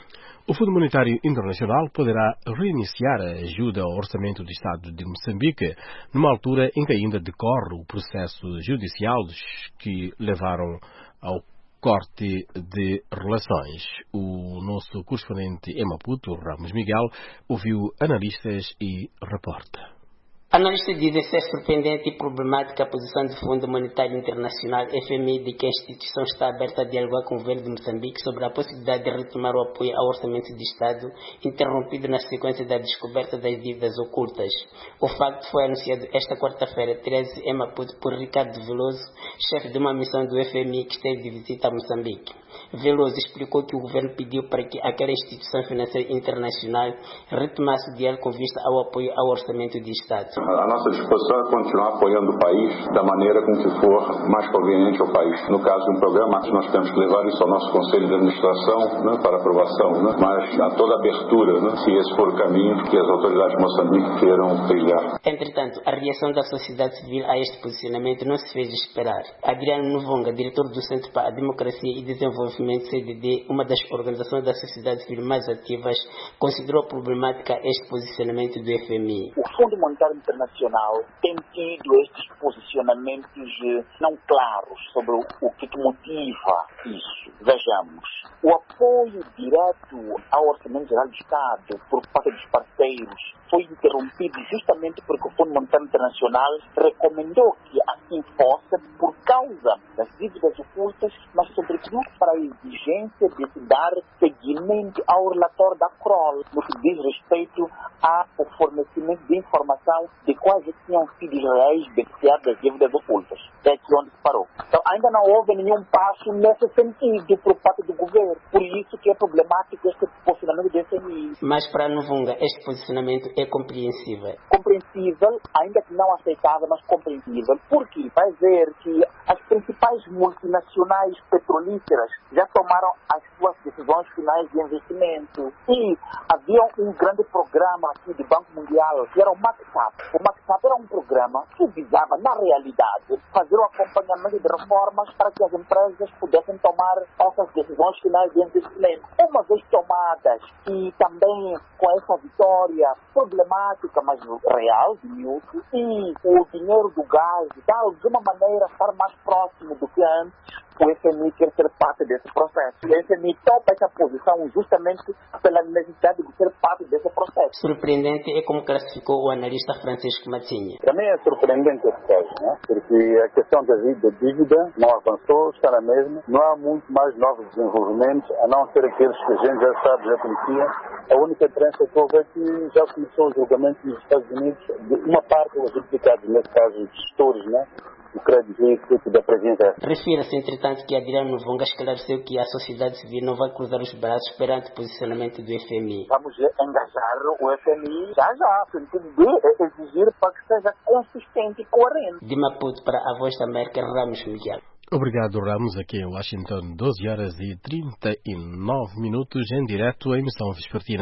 Speaker 1: O Fundo Monetário Internacional poderá reiniciar a ajuda ao Orçamento do Estado de Moçambique, numa altura em que ainda decorre o processo judicial que levaram ao corte de relações. O nosso correspondente em Maputo, Ramos Miguel, ouviu analistas e reporta.
Speaker 19: Analistas dizem ser surpreendente e problemática a posição do Fundo Monetário Internacional, FMI, de que a instituição está aberta a dialogar com o governo de Moçambique sobre a possibilidade de retomar o apoio ao orçamento de Estado, interrompido na sequência da descoberta das dívidas ocultas. O facto foi anunciado esta quarta-feira, 13, em Maputo, por Ricardo Veloso, chefe de uma missão do FMI que esteve de visita a Moçambique. Veloso explicou que o governo pediu para que aquela instituição financeira internacional retomasse o diálogo com vista ao apoio ao orçamento de Estado.
Speaker 20: A nossa disposição é continuar apoiando o país da maneira com que for mais conveniente ao país. No caso de um programa, nós temos que levar isso ao nosso Conselho de Administração para aprovação, mas há toda a abertura, se esse for o caminho que as autoridades de Moçambique queiram trilhar.
Speaker 19: Entretanto, a reação da sociedade civil a este posicionamento não se fez esperar. Adriano Novonga, diretor do Centro para a Democracia e Desenvolvimento CDD, uma das organizações da sociedade civil mais ativas, considerou problemática este posicionamento do FMI.
Speaker 21: O Fundo Monetário Internacional tem tido estes posicionamentos não claros sobre o que motiva isso. Vejamos, o apoio direto ao Orçamento Geral do Estado por parte dos parceiros foi interrompido justamente porque o Fundo Monetário Internacional recomendou que assim fosse por causa das dívidas ocultas, mas sobretudo para a exigência de se dar seguimento ao relatório da CROL no que diz respeito ao fornecimento de informação de quais tinham sido os reais beneficiados das dívidas ocultas. É aqui onde se parou. Então ainda não houve nenhum passo nesse sentido por parte do governo. Por isso que é problemático este posicionamento do FMI.
Speaker 19: Mas para Novunga, este posicionamento é compreensível?
Speaker 21: Compreensível, ainda que não aceitável, mas compreensível. Porque vai ver que as principais multinacionais petrolíferas já tomaram as suas decisões finais de investimento. E havia um grande programa aqui do Banco Mundial, que era o MACSAP. O MACSAP era um programa que visava, na realidade, fazer o acompanhamento de reformas para que as empresas pudessem tomar essas decisões finais de investimento. Uma vez tomadas, e também com essa vitória problemática, mas real, de Newton, e o dinheiro do gás, de alguma maneira, estar mais próximo do que antes, o FMI quer ser parte desse processo. O FMI toma essa posição justamente pela necessidade de ser parte desse processo.
Speaker 19: Surpreendente é como classificou o analista Francisco Matinha.
Speaker 22: Para mim é surpreendente esse caso, porque a questão da dívida não avançou, está na mesma. Não há muito mais novos desenvolvimentos, a não ser aqueles que a gente já sabe, já conhecia. A única diferença que houve é que já começou o julgamento nos Estados Unidos de uma parte dos implicados, nesse caso, os gestores, o crédito da presidência.
Speaker 19: Refira-se, entretanto, que Adriano Novonga esclareceu que a sociedade civil não vai cruzar os braços perante o posicionamento do FMI.
Speaker 21: Vamos engajar o FMI já, no sentido de exigir para que seja consistente e coerente.
Speaker 19: De Maputo para a Voz da América, Ramos Miguel.
Speaker 1: Obrigado, Ramos. Aqui em Washington, 12 horas e 39 minutos, em direto, a emissão vespertina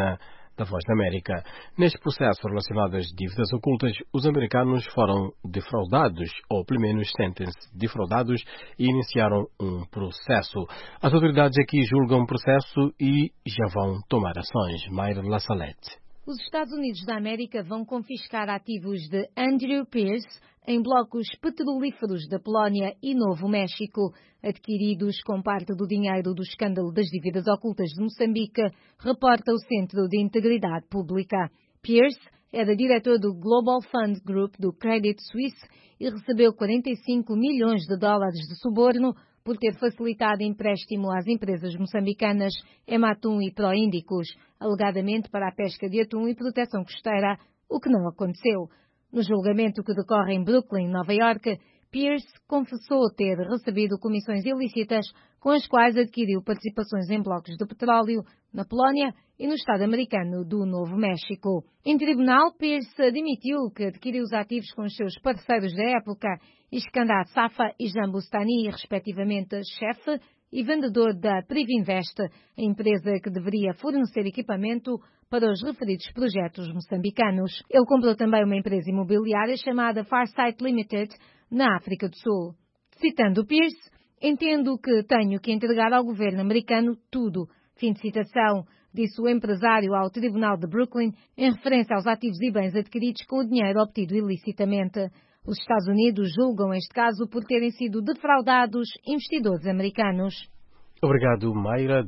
Speaker 1: da Voz da América. Neste processo relacionado às dívidas ocultas, os americanos foram defraudados, ou pelo menos sentem-se defraudados, e iniciaram um processo. As autoridades aqui julgam o processo e já vão tomar ações. Mayra Lassalete.
Speaker 4: Os Estados Unidos da América vão confiscar ativos de Andrew Pierce em blocos petrolíferos da Polónia e Novo México, adquiridos com parte do dinheiro do escândalo das dívidas ocultas de Moçambique, reporta o Centro de Integridade Pública. Pierce era diretor do Global Fund Group do Credit Suisse e recebeu 45 milhões de dólares de suborno por ter facilitado empréstimo às empresas moçambicanas Ematum e Proíndicos, alegadamente para a pesca de atum e proteção costeira, o que não aconteceu. No julgamento que decorre em Brooklyn, Nova Iorque, Pierce confessou ter recebido comissões ilícitas com as quais adquiriu participações em blocos de petróleo na Polónia e no Estado americano do Novo México. Em tribunal, Pierce admitiu que adquiriu os ativos com os seus parceiros da época, Iskandar Safa e Jean Bustani, respectivamente chefe e vendedor da Privinvest, a empresa que deveria fornecer equipamento para os referidos projetos moçambicanos. Ele comprou também uma empresa imobiliária chamada Farsight Limited, na África do Sul. Citando Pierce, entendo que tenho que entregar ao governo americano tudo. Fim de citação, disse o empresário ao Tribunal de Brooklyn, em referência aos ativos e bens adquiridos com o dinheiro obtido ilicitamente. Os Estados Unidos julgam este caso por terem sido defraudados investidores americanos.
Speaker 1: Obrigado, Mayra.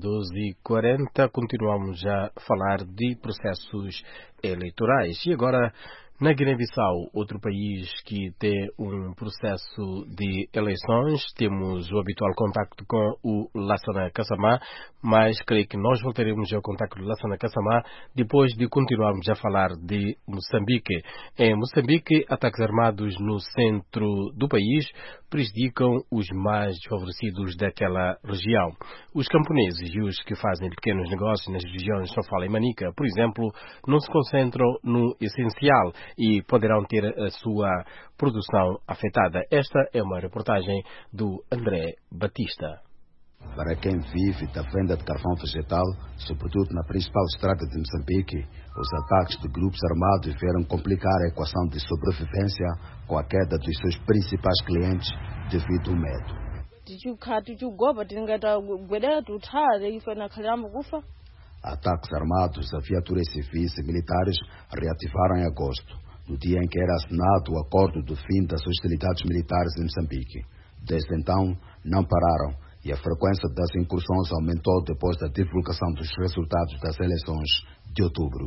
Speaker 1: 12h40. Continuamos a falar de processos eleitorais. E agora, na Guiné-Bissau, outro país que tem um processo de eleições, temos o habitual contacto com o Lassana Kassamá, mas creio que nós voltaremos ao contacto do Lassana Kassamá depois de continuarmos a falar de Moçambique. Em Moçambique, ataques armados no centro do país prejudicam os mais desfavorecidos daquela região. Os camponeses e os que fazem pequenos negócios nas regiões de Sofala e Manica, por exemplo, não se concentram no essencial e poderão ter a sua produção afetada. Esta é uma reportagem do André Batista.
Speaker 5: Para quem vive da venda de carvão vegetal, sobretudo na principal estrada de Moçambique, os ataques de grupos armados vieram complicar a equação de sobrevivência com a queda dos seus principais clientes devido ao medo. Ataques armados a viaturas civis e militares reativaram em agosto, no dia em que era assinado o acordo do fim das hostilidades militares em Moçambique. Desde então, não pararam e a frequência das incursões aumentou depois da divulgação dos resultados das eleições de outubro.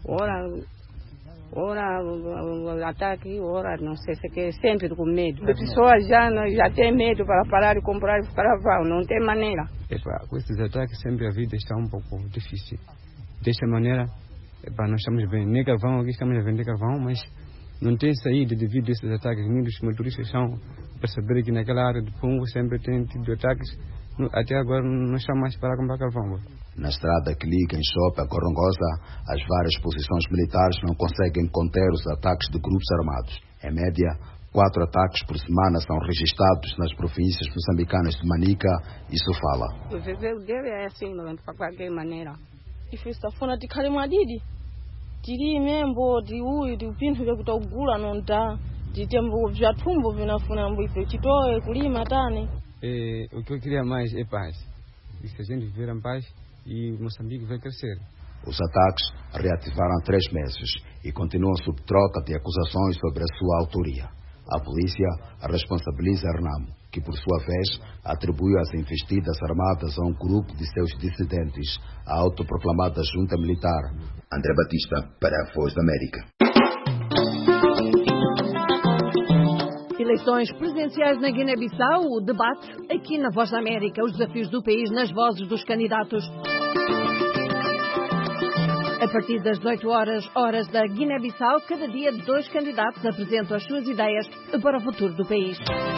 Speaker 7: Ora ataque, ora não sei se é sempre com medo. As pessoas já têm medo para parar de comprar carvão, não tem maneira.
Speaker 24: Com esses ataques sempre a vida está um pouco difícil. Desta maneira, nós estamos bem. Nem carvão, aqui estamos a vender carvão, mas não tem saída devido a esses ataques. Muitos motoristas são para saber que naquela área de Pungo sempre tem tido ataques. Até agora não está mais para comprar carvão.
Speaker 5: Na estrada que liga em Chope a Gorongosa, as várias posições militares não conseguem conter os ataques de grupos armados. Em média, 4 ataques por semana são registrados nas províncias moçambicanas de Manica e Sofala.
Speaker 7: O viver dele é assim, não é de qualquer maneira. E fez a fona de Carimadidi. Tiri mesmo de de pinto de kutogula não dá. De tempo já tumbo vina funa mbife titoe kulima tane.
Speaker 24: O que eu queria mais é paz. E se a gente viver em paz, e Moçambique vai crescer.
Speaker 5: Os ataques reativaram há 3 meses e continuam sob troca de acusações sobre a sua autoria. A polícia responsabiliza a Renamo, que por sua vez atribuiu as investidas armadas a um grupo de seus dissidentes, a autoproclamada junta militar.
Speaker 25: André Batista, para a Voz da América.
Speaker 18: Eleições presidenciais na Guiné-Bissau, o debate aqui na Voz da América, os desafios do país nas vozes dos candidatos. A partir das 18 horas da Guiné-Bissau, cada dia 2 candidatos apresentam as suas ideias para o futuro do país.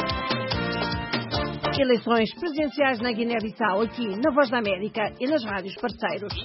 Speaker 18: Eleições presidenciais na Guiné-Bissau, aqui na Voz da América e nas rádios parceiros.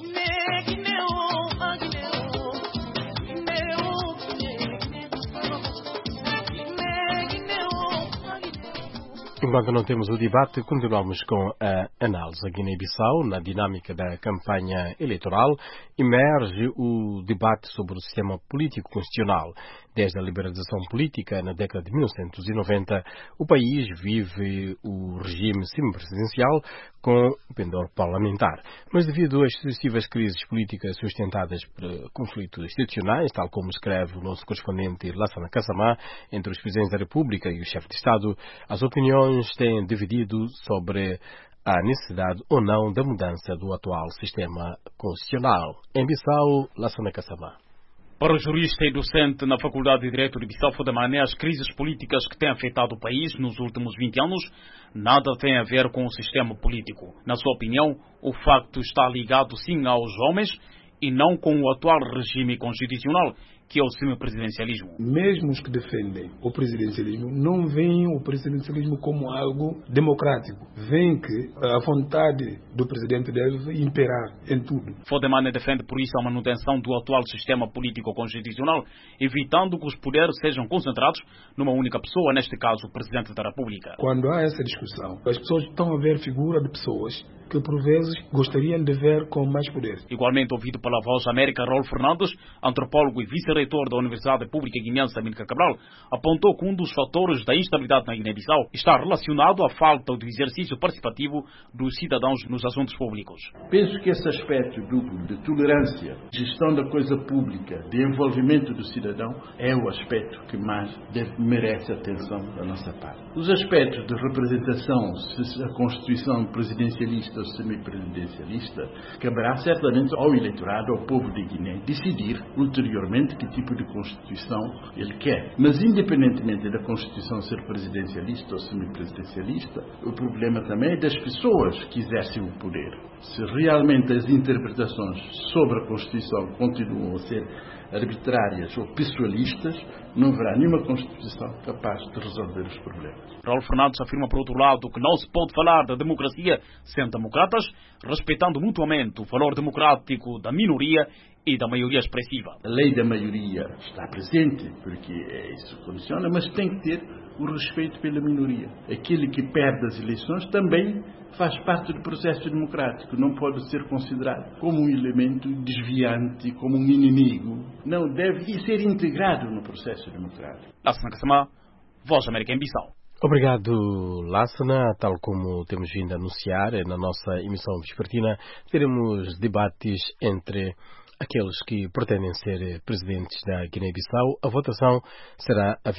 Speaker 1: Enquanto não temos o debate, continuamos com a análise. A Guiné-Bissau, na dinâmica da campanha eleitoral, emerge o debate sobre o sistema político constitucional. Desde a liberalização política na década de 1990, o país vive o regime semipresidencial com pendor parlamentar. Mas devido às sucessivas crises políticas sustentadas por conflitos institucionais, tal como escreve o nosso correspondente Lassana Kassamá, entre os presidentes da República e o chefe de Estado, as opiniões têm dividido sobre a necessidade ou não da mudança do atual sistema constitucional. Em Bissau, Lassana Kassamá.
Speaker 3: Para o jurista e docente na Faculdade de Direito de Bissau Fodemané, as crises políticas que têm afetado o país nos últimos 20 anos nada têm a ver com o sistema político. Na sua opinião, o facto está ligado sim aos homens e não com o atual regime constitucional, que é o semipresidencialismo.
Speaker 6: Mesmo os que defendem o presidencialismo não veem o presidencialismo como algo democrático. Veem que a vontade do presidente deve imperar em tudo.
Speaker 3: Fodemané defende por isso a manutenção do atual sistema político constitucional, evitando que os poderes sejam concentrados numa única pessoa, neste caso o Presidente da República.
Speaker 6: Quando há essa discussão, as pessoas estão a ver a figura de pessoas que por vezes gostariam de ver com mais poder.
Speaker 3: Igualmente ouvido pela Voz da América, Raul Fernandes, antropólogo e vice-reitor da Universidade Pública Guineense Amílcar Cabral, apontou que um dos fatores da instabilidade na Guiné-Bissau está relacionado à falta do exercício participativo dos cidadãos nos assuntos públicos.
Speaker 8: Penso que esse aspecto duplo de tolerância, gestão da coisa pública, de envolvimento do cidadão, é o aspecto que mais merece atenção da nossa parte. Os aspectos de representação, se a Constituição presidencialista ou semipresidencialista, caberá certamente ao eleitorado, ao povo de Guiné, decidir ulteriormente que tipo de Constituição ele quer. Mas independentemente da Constituição ser presidencialista ou semipresidencialista, o problema também é das pessoas que exercem o poder. Se realmente as interpretações sobre a Constituição continuam a ser arbitrárias ou pessoalistas, não haverá nenhuma Constituição capaz de resolver os problemas.
Speaker 3: Raul Fernandes afirma, por outro lado, que não se pode falar da democracia sem democratas, respeitando mutuamente o valor democrático da minoria e da maioria expressiva.
Speaker 8: A lei da maioria está presente, porque isso funciona, mas tem que ter o respeito pela minoria. Aquele que perde as eleições também faz parte do processo democrático, não pode ser considerado como um elemento desviante, como um inimigo. Não, deve ser integrado no processo democrático.
Speaker 3: Lassana Kassamá, Voz da América em Bissau.
Speaker 1: Obrigado, Lassana. Tal como temos vindo a anunciar na nossa emissão vespertina, teremos debates entre aqueles que pretendem ser presidentes da Guiné-Bissau. A votação será a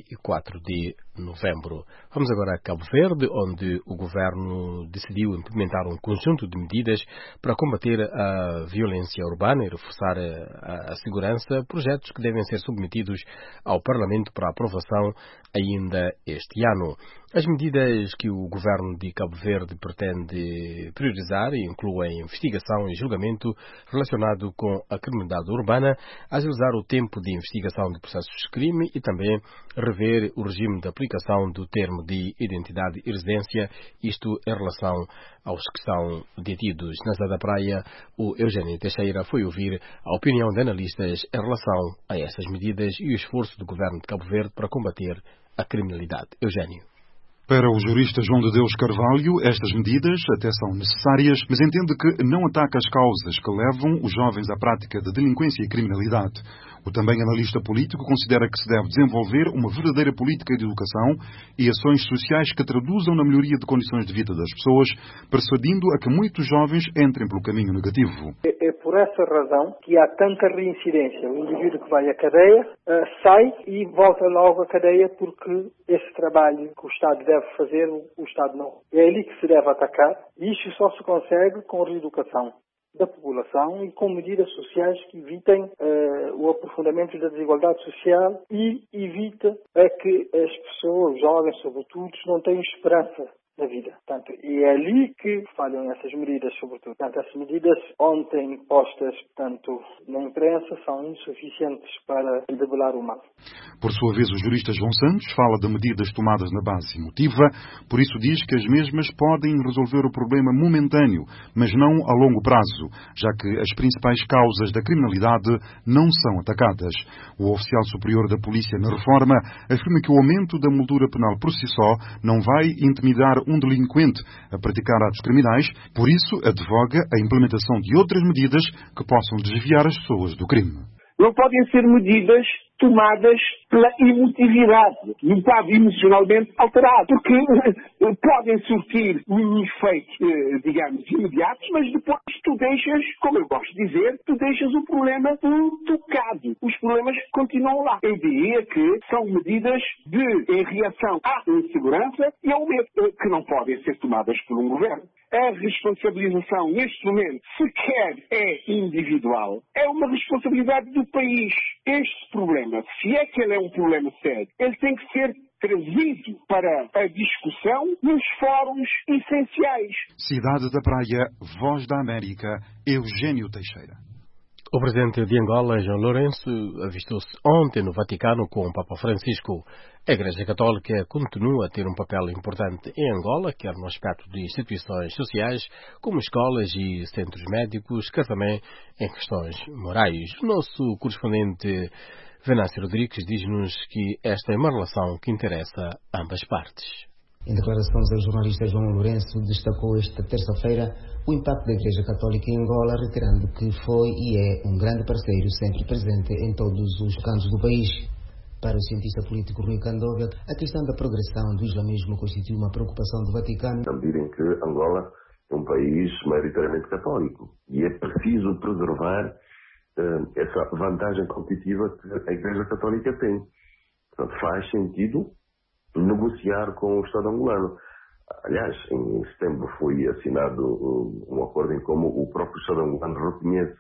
Speaker 1: 24 de novembro. Vamos agora a Cabo Verde, onde o governo decidiu implementar um conjunto de medidas para combater a violência urbana e reforçar a segurança, projetos que devem ser submetidos ao Parlamento para aprovação ainda este ano. As medidas que o governo de Cabo Verde pretende priorizar incluem investigação e julgamento relacionado com a criminalidade urbana, agilizar o tempo de investigação de processos de crime e também rever o regime de aplicação do termo de identidade e residência, isto em relação aos que estão detidos. Na Zé da Praia, o Eugênio Teixeira foi ouvir a opinião de analistas em relação a essas medidas e o esforço do governo de Cabo Verde para combater a criminalidade. Eugênio.
Speaker 10: Para o jurista João de Deus Carvalho, estas medidas até são necessárias, mas entende que não ataca as causas que levam os jovens à prática de delinquência e criminalidade. O também analista político considera que se deve desenvolver uma verdadeira política de educação e ações sociais que traduzam na melhoria de condições de vida das pessoas, persuadindo a que muitos jovens entrem pelo caminho negativo.
Speaker 11: É por essa razão que há tanta reincidência. O indivíduo que vai à cadeia sai e volta logo à cadeia porque esse trabalho que o Estado deve fazer, o Estado não. É ali que se deve atacar e isto só se consegue com reeducação da população e com medidas sociais que evitem o aprofundamento da desigualdade social e evita que as pessoas, os jovens sobretudo, não tenham esperança da vida. Portanto, e é ali que falham essas medidas, sobretudo. Portanto, essas medidas ontem postas, portanto, na imprensa são insuficientes para debelar o mal.
Speaker 10: Por sua vez, o jurista João Santos fala de medidas tomadas na base emotiva, por isso diz que as mesmas podem resolver o problema momentâneo, mas não a longo prazo, já que as principais causas da criminalidade não são atacadas. O oficial superior da polícia na reforma afirma que o aumento da moldura penal por si só não vai intimidar um delinquente a praticar atos criminais, por isso advoga a implementação de outras medidas que possam desviar as pessoas do crime.
Speaker 9: Não podem ser medidas tomadas pela emotividade, um estado emocionalmente alterado, porque podem surtir efeitos, digamos, imediatos, mas depois tu deixas, como eu gosto de dizer, tu deixas o problema intocado. Os problemas continuam lá. Eu diria que são medidas em reação à insegurança e ao medo, que não podem ser tomadas por um governo. A responsabilização, neste momento, sequer é individual. É uma responsabilidade do país. Este problema, se é que ele é um problema sério, ele tem que ser trazido para a discussão nos fóruns essenciais.
Speaker 10: Cidade da Praia, Voz da América, Eugênio Teixeira.
Speaker 1: O presidente de Angola, João Lourenço, avistou-se ontem no Vaticano com o Papa Francisco. A Igreja Católica continua a ter um papel importante em Angola, quer no aspecto de instituições sociais, como escolas e centros médicos, quer também em questões morais. O nosso correspondente Venâncio Rodrigues diz-nos que esta é uma relação que interessa ambas partes.
Speaker 13: Em declarações ao jornalista João Lourenço, destacou esta terça-feira o impacto da Igreja Católica em Angola, reiterando que foi e é um grande parceiro sempre presente em todos os cantos do país. Para o cientista político Rui Candoga, a questão da progressão do islamismo constitui uma preocupação do Vaticano.
Speaker 12: Na medida em que Angola é um país maioritariamente católico e é preciso preservar essa vantagem competitiva que a Igreja Católica tem. Portanto, faz sentido negociar com o Estado angolano. Aliás, em setembro foi assinado um acordo em como o próprio Estado angolano reconhece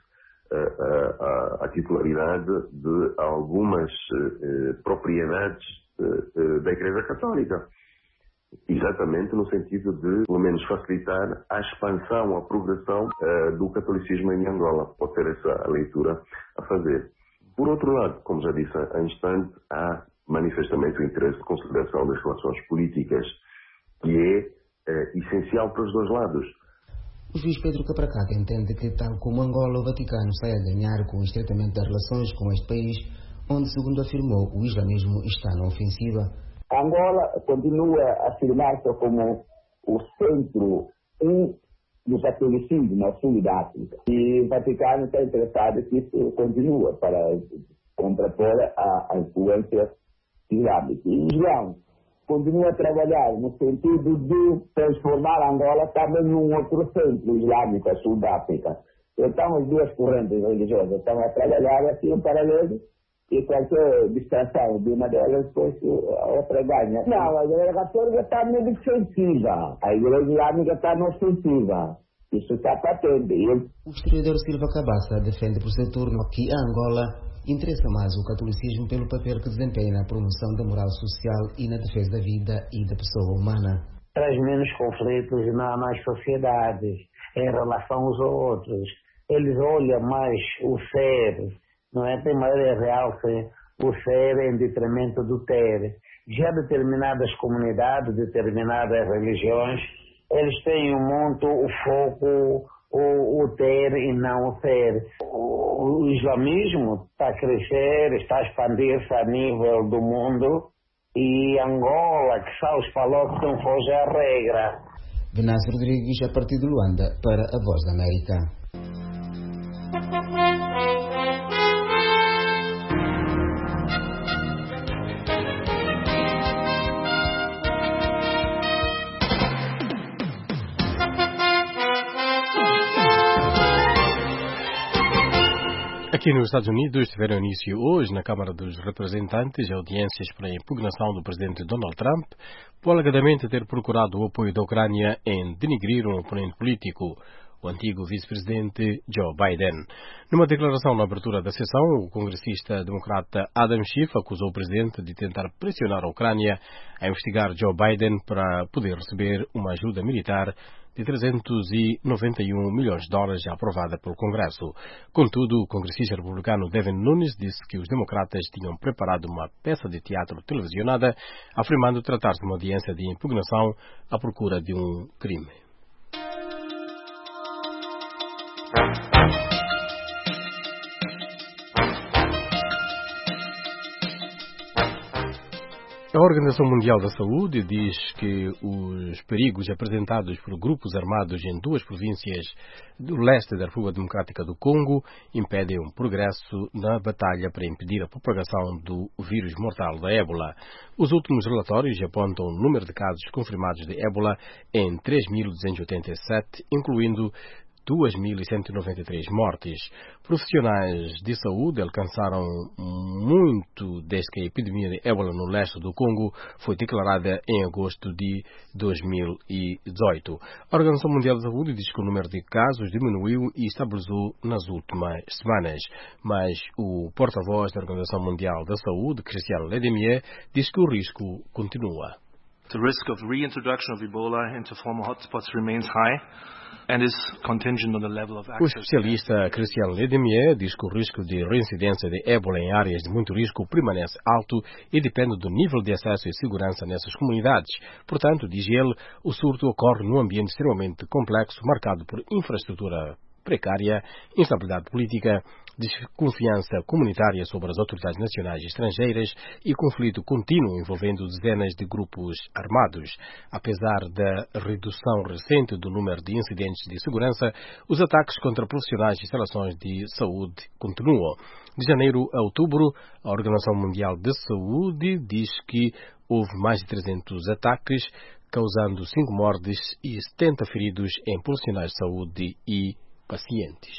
Speaker 12: a titularidade de algumas propriedades da Igreja Católica. Exatamente no sentido de, pelo menos, facilitar a expansão, a progressão do catolicismo em Angola. Pode ser essa a leitura a fazer. Por outro lado, como já disse há instante, há manifestamente o interesse de consolidação das relações políticas, que é essencial para os dois lados.
Speaker 13: O juiz Pedro Capracaca entende que, tal como Angola, o Vaticano sai a ganhar com o estreitamento das relações com este país, onde, segundo afirmou, o islamismo está na ofensiva.
Speaker 21: Angola continua a afirmar-se como o centro do catolicismo na sul da África. E o Vaticano está interessado que isso continue para contrapor a influência islâmica. E o Islão continua a trabalhar no sentido de transformar Angola também num outro centro islâmico, a sul da África. Então, as duas correntes religiosas estão a trabalhar assim em paralelo, e qualquer distração de uma delas, depois a outra ganha. Não, a Igreja Católica está na defensiva, a Igreja Islâmica está na ofensiva. Isso está patente.
Speaker 13: O historiador Silva Cabaça defende por seu turno que a Angola interessa mais o catolicismo pelo papel que desempenha na promoção da moral social e na defesa da vida e da pessoa humana.
Speaker 14: Traz menos conflitos nas sociedades, em relação aos outros. Eles olham mais o ser, não é? Tem maior realce o ser em detrimento do ter. Já determinadas comunidades, determinadas religiões, eles têm muito o foco, o ter e não o ser. O islamismo está a crescer, está a expandir-se a nível do mundo, e Angola, que são os palocos, não foge à regra.
Speaker 13: Venâncio Rodrigues, a partir de Luanda, para a Voz da América.
Speaker 1: Aqui nos Estados Unidos tiveram início hoje na Câmara dos Representantes audiências para a impugnação do presidente Donald Trump por alegadamente ter procurado o apoio da Ucrânia em denigrir um oponente político. o antigo vice-presidente Joe Biden. Numa declaração na abertura da sessão, o congressista democrata Adam Schiff acusou o presidente de tentar pressionar a Ucrânia a investigar Joe Biden para poder receber uma ajuda militar de $391 milhões já aprovada pelo Congresso. Contudo, o congressista republicano Devin Nunes disse que os democratas tinham preparado uma peça de teatro televisionada, afirmando tratar-se de uma audiência de impugnação à procura de um crime. A Organização Mundial da Saúde diz que os perigos apresentados por grupos armados em duas províncias do leste da República Democrática do Congo impedem um progresso na batalha para impedir a propagação do vírus mortal da ébola. Os últimos relatórios apontam o número de casos confirmados de ébola em 3.287, incluindo 2.193 mortes. Profissionais de saúde alcançaram muito desde que a epidemia de ébola no leste do Congo foi declarada em agosto de 2018. A Organização Mundial da Saúde diz que o número de casos diminuiu e estabilizou nas últimas semanas, mas o porta-voz da Organização Mundial da Saúde, Christian Ledermier, diz que o risco continua.
Speaker 2: The risk of reintroduction of Ebola into former hotspots remains high.
Speaker 1: O especialista Christian Ledermier diz que o risco de reincidência de ébola em áreas de muito risco permanece alto e depende do nível de acesso e segurança nessas comunidades. Portanto, diz ele, o surto ocorre num ambiente extremamente complexo, marcado por infraestrutura precária, instabilidade política, desconfiança comunitária sobre as autoridades nacionais e estrangeiras e conflito contínuo envolvendo dezenas de grupos armados. Apesar da redução recente do número de incidentes de segurança, os ataques contra profissionais de instalações de saúde continuam. De janeiro a outubro, a Organização Mundial de Saúde diz que houve mais de 300 ataques, causando 5 mortes e 70 feridos em profissionais de saúde e pacientes.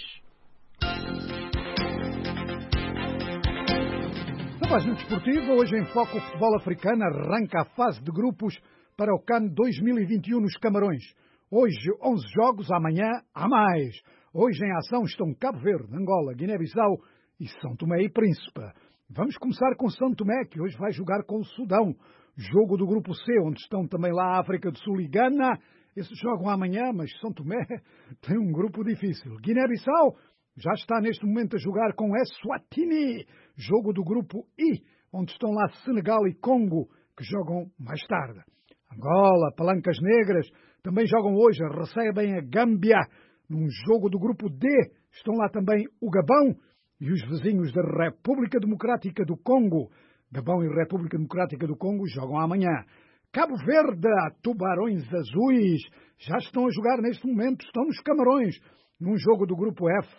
Speaker 15: Na página desportiva, hoje em foco, o futebol africano arranca a fase de grupos para o CAN 2021 nos Camarões. Hoje 11 jogos, amanhã há mais. Hoje em ação estão Cabo Verde, Angola, Guiné-Bissau e São Tomé e Príncipe. Vamos começar com São Tomé, que hoje vai jogar com o Sudão. Jogo do grupo C, onde estão também lá a África do Sul e Gana. Esses jogam amanhã, mas São Tomé tem um grupo difícil. Guiné-Bissau já está neste momento a jogar com Eswatini, jogo do grupo I, onde estão lá Senegal e Congo, que jogam mais tarde. Angola, Palancas Negras, também jogam hoje, recebem a Gâmbia. Num jogo do grupo D, estão lá também o Gabão e os vizinhos da República Democrática do Congo. Gabão e República Democrática do Congo jogam amanhã. Cabo Verde, Tubarões Azuis, já estão a jogar neste momento, estão nos Camarões, num jogo do grupo F.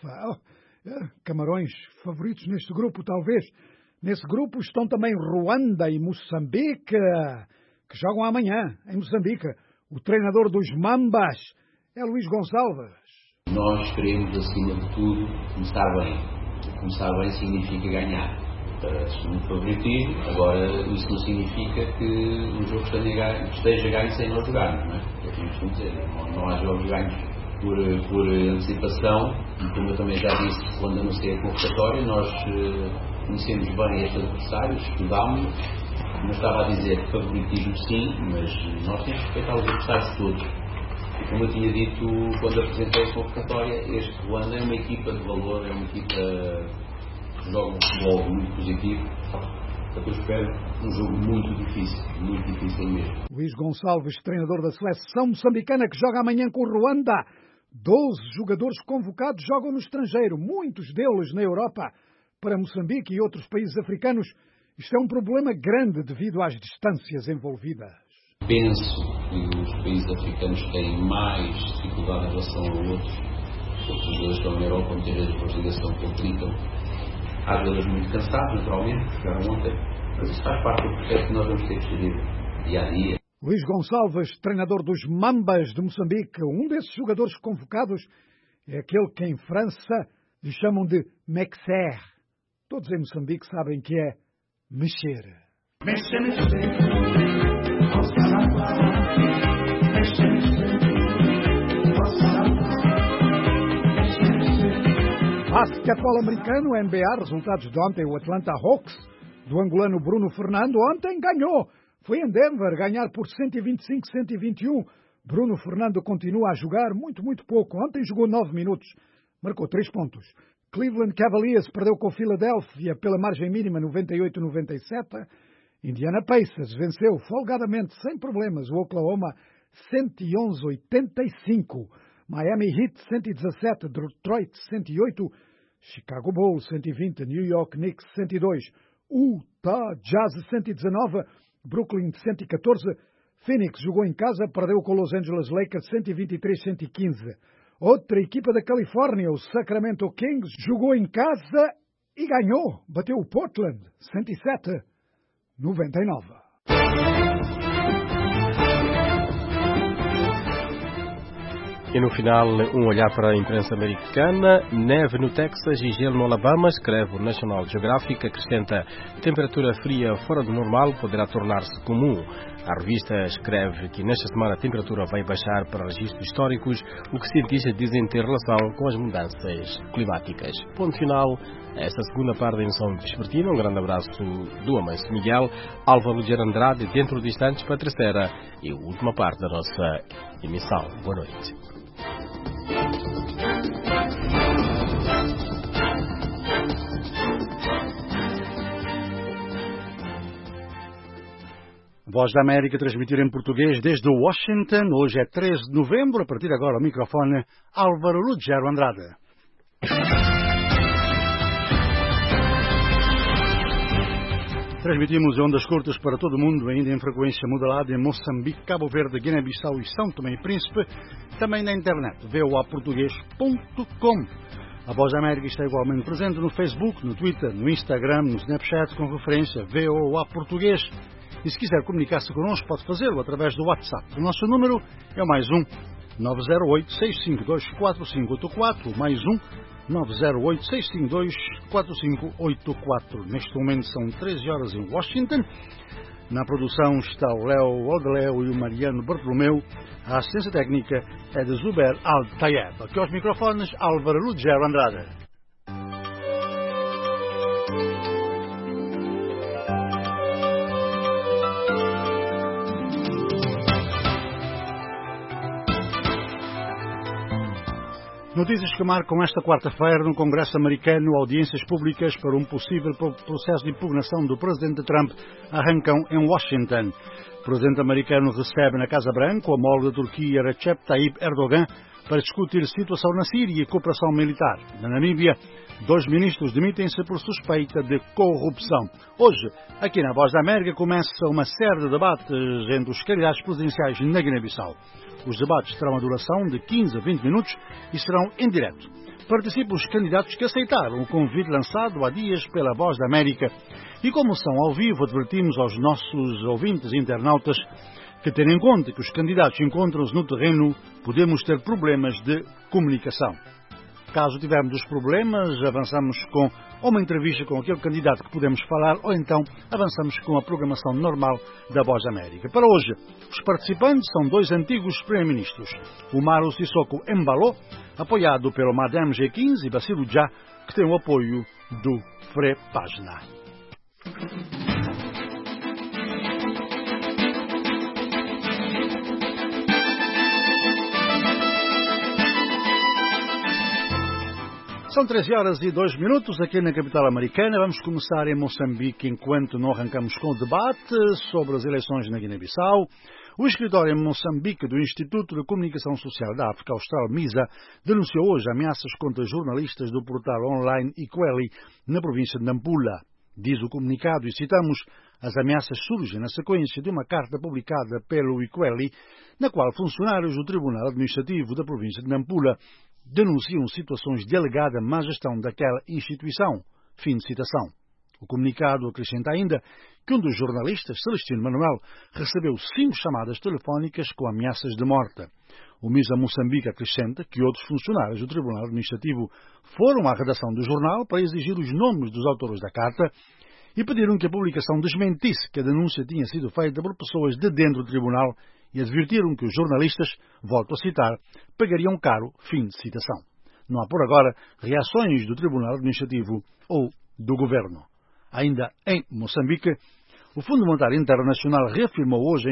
Speaker 15: Camarões favoritos neste grupo, talvez. Nesse grupo estão também Ruanda e Moçambique, que jogam amanhã, em Moçambique. O treinador dos Mambas é Luís Gonçalves.
Speaker 16: Nós queremos, acima de tudo, começar bem. Começar bem significa ganhar. Um favoritismo, agora isso não significa que o jogo esteja ganho sem nós jogarmos, não é? É o que eu dizer. Não há jogos ganhos por antecipação, e como eu também já disse quando anunciei a convocatória, nós conhecemos bem estes adversários, estudámos-los, como eu estava a dizer, favoritismo sim, mas nós temos que respeitar os adversários todos. E como eu tinha dito quando apresentei a convocatória, este Ruanda é uma equipa de valor, é uma equipa joga um futebol muito positivo. Eu espero um jogo muito difícil mesmo.
Speaker 15: Luís Gonçalves, treinador da seleção moçambicana, que joga amanhã com o Ruanda. 12 jogadores convocados jogam no estrangeiro, muitos deles na Europa. Para Moçambique e outros países africanos, isto é um problema grande devido às distâncias envolvidas.
Speaker 16: Penso que os países africanos têm mais dificuldade em relação a outros. Os jogadores que estão na Europa, muitas vezes por ligação complicam. Há jogadores muito cansados, naturalmente, jogaram ontem, mas isso faz parte do processo que nós vamos ter que seguir dia a dia.
Speaker 15: Luís Gonçalves, treinador dos Mambas de Moçambique, um desses jogadores convocados é aquele que em França lhe chamam de mexer. Todos em Moçambique sabem que é mexer. Basquetebol americano, NBA, resultados de ontem, o Atlanta Hawks, do angolano Bruno Fernando, ontem ganhou. Foi em Denver ganhar por 125-121. Bruno Fernando continua a jogar muito pouco. Ontem jogou 9 minutos, marcou 3 pontos. Cleveland Cavaliers perdeu com Filadélfia pela margem mínima 98-97. Indiana Pacers venceu folgadamente, sem problemas, o Oklahoma 111-85. Miami Heat 117, Detroit 108, Chicago Bulls 120, New York Knicks 102, Utah Jazz 119, Brooklyn 114, Phoenix jogou em casa, perdeu com Los Angeles Lakers 123-115. Outra equipa da Califórnia, o Sacramento Kings, jogou em casa e ganhou, bateu o Portland 107-99.
Speaker 1: E no final, um olhar para a imprensa americana. Neve no Texas e gelo no Alabama, escreve o National Geographic, acrescenta: temperatura fria fora do normal poderá tornar-se comum. A revista escreve que nesta semana a temperatura vai baixar para registros históricos, o que cientistas dizem ter relação com as mudanças climáticas. Ponto final a esta segunda parte da emissão vespertina. Um grande abraço do Amancio Miguel, Álvaro Ligeiro Andrade, dentro de instantes para a terceira e última parte da nossa emissão. Boa noite.
Speaker 17: Voz da América, transmitir em português desde Washington. Hoje é 13 de novembro. A partir de agora, o microfone, Álvaro Ligeiro Andrade. Transmitimos ondas curtas para todo o mundo, ainda em frequência modulada em Moçambique, Cabo Verde, Guiné-Bissau e São Tomé e Príncipe. Também na internet, voaportuguês.com. A Voz da América está igualmente presente no Facebook, no Twitter, no Instagram, no Snapchat, com referência VOA Português. E se quiser comunicar-se connosco, pode fazê-lo através do WhatsApp. O nosso número é o +1 908-652-4584, +1 908-652-4584. Neste momento são 13 horas em Washington. Na produção está o Léo Odeleu e o Mariano Bartolomeu. A assistência técnica é de Zuber Al-Tayeb. Aqui aos microfones, Álvaro Ligeiro Andrade. Notícias que marcam esta quarta-feira no Congresso americano. Audiências públicas para um possível processo de impugnação do presidente Trump arrancam em Washington. O presidente americano recebe na Casa Branca o homólogo da Turquia Recep Tayyip Erdogan para discutir situação na Síria e cooperação militar. Na Namíbia, 2 ministros demitem-se por suspeita de corrupção. Hoje, aqui na Voz da América, começa uma série de debates entre os candidatos presidenciais na Guiné-Bissau. Os debates terão a duração de 15 a 20 minutos e serão em direto. Participam os candidatos que aceitaram o convite lançado há dias pela Voz da América. E como são ao vivo, advertimos aos nossos ouvintes e internautas que, tendo em conta que os candidatos encontram-se no terreno, podemos ter problemas de comunicação. Caso tivermos os problemas, avançamos com uma entrevista com aquele candidato que podemos falar, ou então avançamos com a programação normal da Voz da América. Para hoje, os participantes são 2 antigos primeiro-ministros. Umaro Sissoko Embalo, apoiado pelo Madame G15, e Bassirou Dia, que tem o apoio do Fré Página. São 13 horas e 2 minutos aqui na capital americana. Vamos começar em Moçambique enquanto não arrancamos com o debate sobre as eleições na Guiné-Bissau. O escritório em Moçambique do Instituto de Comunicação Social da África Austral, MISA, denunciou hoje ameaças contra jornalistas do portal online Ikweli, na província de Nampula. Diz o comunicado, e citamos: as ameaças surgem na sequência de uma carta publicada pelo Ikweli, na qual funcionários do Tribunal Administrativo da província de Nampula denunciam situações de alegada má gestão daquela instituição. Fim de citação. O comunicado acrescenta ainda que um dos jornalistas, Celestino Manuel, recebeu 5 chamadas telefónicas com ameaças de morte. O MISA Moçambique acrescenta que outros funcionários do Tribunal Administrativo foram à redação do jornal para exigir os nomes dos autores da carta e pediram que a publicação desmentisse que a denúncia tinha sido feita por pessoas de dentro do tribunal e advertiram que os jornalistas, volto a citar, pagariam caro. Fim de citação. não há por agora reações do Tribunal Administrativo ou do Governo. Ainda em Moçambique, o Fundo Monetário Internacional reafirmou hoje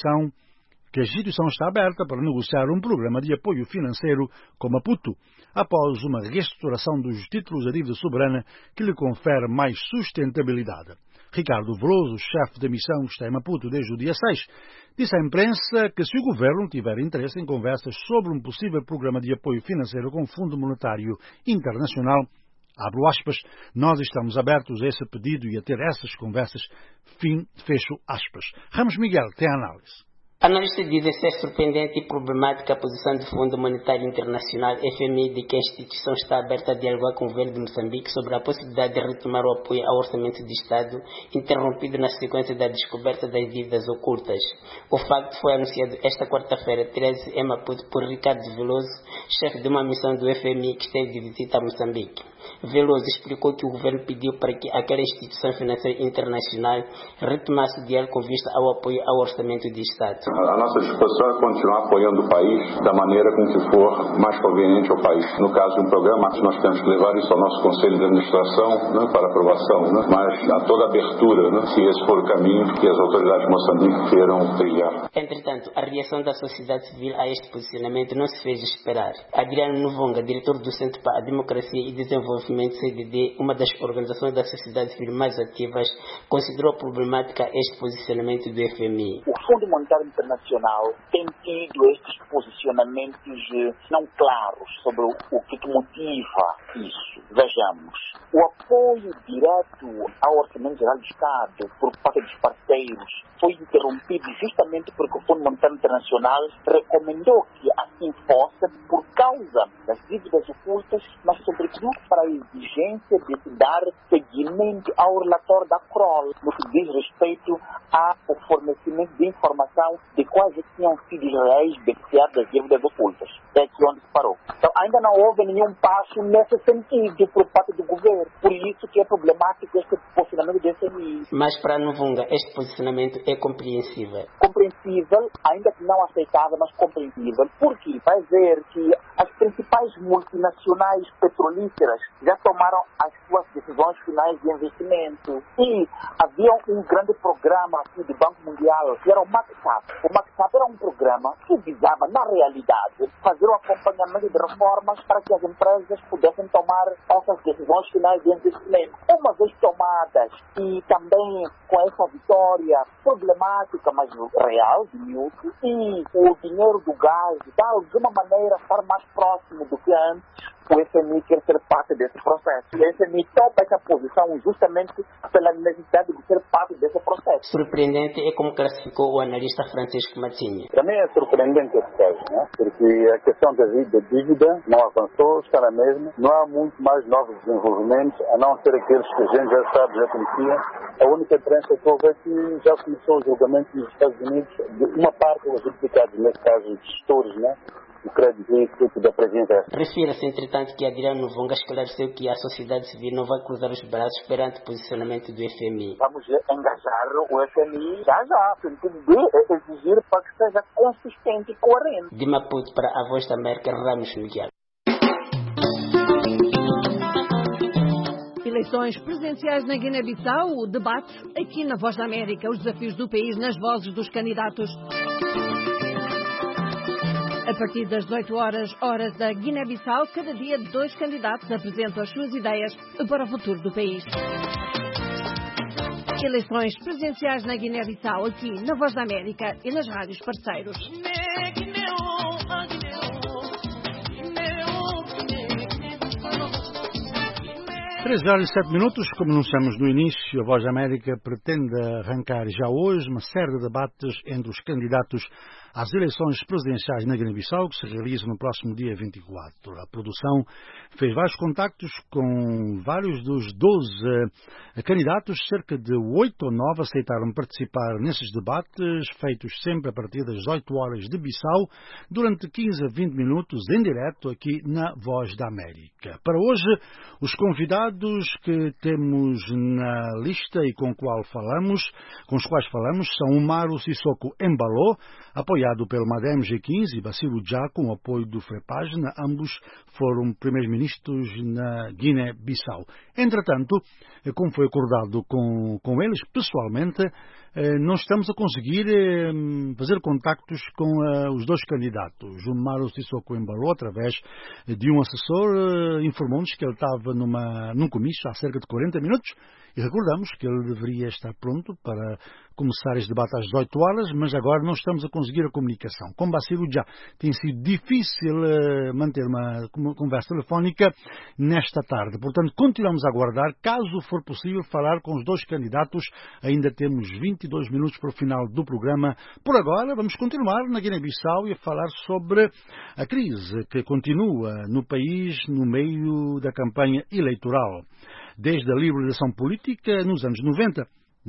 Speaker 17: que a instituição está aberta para negociar um programa de apoio financeiro com Maputo, após uma reestruturação dos títulos da dívida soberana que lhe confere mais sustentabilidade. Ricardo Veloso, chefe da missão que está em Maputo desde o dia 6, disse à imprensa que se o governo tiver interesse em conversas sobre um possível programa de apoio financeiro com o Fundo Monetário Internacional, abro aspas, nós estamos abertos a esse pedido e a ter essas conversas, fecho aspas. Ramos Miguel tem a análise.
Speaker 4: Analistas dizem ser surpreendente e problemática a posição do Fundo Monetário Internacional, FMI, de que a instituição está aberta a dialogar com o governo de Moçambique sobre a possibilidade de retomar o apoio ao orçamento de Estado, interrompido na sequência da descoberta das dívidas ocultas. O facto foi anunciado esta quarta-feira, 13, em Maputo, por Ricardo Veloso, chefe de uma missão do FMI que esteve de visita a Moçambique. Veloso explicou que o governo pediu para que aquela instituição financeira internacional retomasse o diálogo com vista ao apoio ao orçamento de Estado.
Speaker 19: A nossa disposição é continuar apoiando o país da maneira com que for mais conveniente ao país. No caso de um programa, nós temos que levar isso ao nosso Conselho de Administração para aprovação, mas há toda a abertura, se esse for o caminho que as autoridades de Moçambique queiram trilhar.
Speaker 4: Entretanto, a reação da sociedade civil a este posicionamento não se fez esperar. Adriano Novonga, diretor do Centro para a Democracia e Desenvolvimento CDD, uma das organizações da sociedade civil mais ativas, considerou problemática este posicionamento do FMI.
Speaker 21: O Fundo Monetário Internacional tem tido estes posicionamentos não claros sobre o que motiva isso. Vejamos, o apoio direto ao Orçamento Geral do Estado por parte dos parceiros foi interrompido justamente porque o Fundo Monetário Internacional recomendou que assim fosse por causa das dívidas ocultas, mas sobretudo para a exigência de se dar seguimento ao relatório da CROL no que diz respeito ao fornecimento de informação de quais tinham sido os reais beneficiários das dívidas ocultas. É aqui onde se parou. Então ainda não houve nenhum passo nesse sentido por parte do governo. Por isso que é problemático este posicionamento do FMI.
Speaker 4: Mas para Novunga, este posicionamento é compreensível.
Speaker 21: Compreensível, ainda que não aceitável, mas compreensível. Porque vai ver que as principais multinacionais petrolíferas já tomaram as suas decisões finais de investimento. E havia um grande programa aqui do Banco Mundial, que era o MACSAP. O MACSAP era um programa que visava, na realidade, fazer o acompanhamento de reformas para que as empresas pudessem tomar essas decisões finais de investimento. Uma vez tomadas, e também com essa vitória problemática, mas real, de Newton, e o dinheiro do gás, de alguma maneira, estar mais próximo do que antes, o FMI quer ser parte desse processo. O FMI toma essa posição justamente pela necessidade de ser parte desse processo.
Speaker 4: Surpreendente é como classificou o analista Francisco Matinho.
Speaker 20: Também é surpreendente esse caso, porque a questão da dívida não avançou, está na mesma. Não há muito mais novos desenvolvimentos, a não ser aqueles que a gente já sabe, já conhecia. A única diferença que houve é que já começou o julgamento nos Estados Unidos de uma parte dos implicados, nesse caso, de gestores, o crédito instituto da presidência.
Speaker 4: Refira-se, entretanto, que Adriano Novonga esclareceu que a sociedade civil não vai cruzar os braços perante o posicionamento do FMI.
Speaker 21: Vamos engajar o FMI já, no sentido de exigir para que seja consistente e coerente.
Speaker 4: De Maputo para a Voz da América, Ramos Miguel.
Speaker 18: Eleições presidenciais na Guiné-Bissau, o debate aqui na Voz da América, os desafios do país nas vozes dos candidatos. A partir das 18 horas da Guiné-Bissau, cada dia 2 candidatos apresentam as suas ideias para o futuro do país. Eleições presidenciais na Guiné-Bissau, aqui na Voz da América e nas rádios parceiros.
Speaker 17: 13h07, como anunciamos no início, a Voz da América pretende arrancar já hoje uma série de debates entre os candidatos às eleições presidenciais na Guiné-Bissau, que se realizam no próximo dia 24. A produção fez vários contactos com vários dos 12 candidatos. Cerca de 8 ou 9 aceitaram participar nesses debates, feitos sempre a partir das 18 horas de Bissau, durante 15 a 20 minutos em direto aqui na Voz da América. Para hoje, os convidados que temos na lista e com os quais falamos são o Mauro Sissoko Embalo, apoiado apoiado pelo Madem G15 e Bassirou Dia, com o apoio do FREPAGNA. Ambos foram primeiros-ministros na Guiné-Bissau. Entretanto, como foi acordado com eles pessoalmente, não estamos a conseguir fazer contactos com os dois candidatos. O Maro Sissoko Embalo, através de um assessor, informou-nos que ele estava num comício há cerca de 40 minutos e recordamos que ele deveria estar pronto para começar este debate às 18 horas, mas agora não estamos a conseguir a comunicação. Com Bassirou Dia tem sido difícil manter uma conversa telefónica nesta tarde. Portanto, continuamos a aguardar. Caso for possível falar com os dois candidatos, ainda temos 22 minutos para o final do programa. Por agora, vamos continuar na Guiné-Bissau e a falar sobre a crise que continua no país no meio da campanha eleitoral. Desde a liberalização política nos anos 90,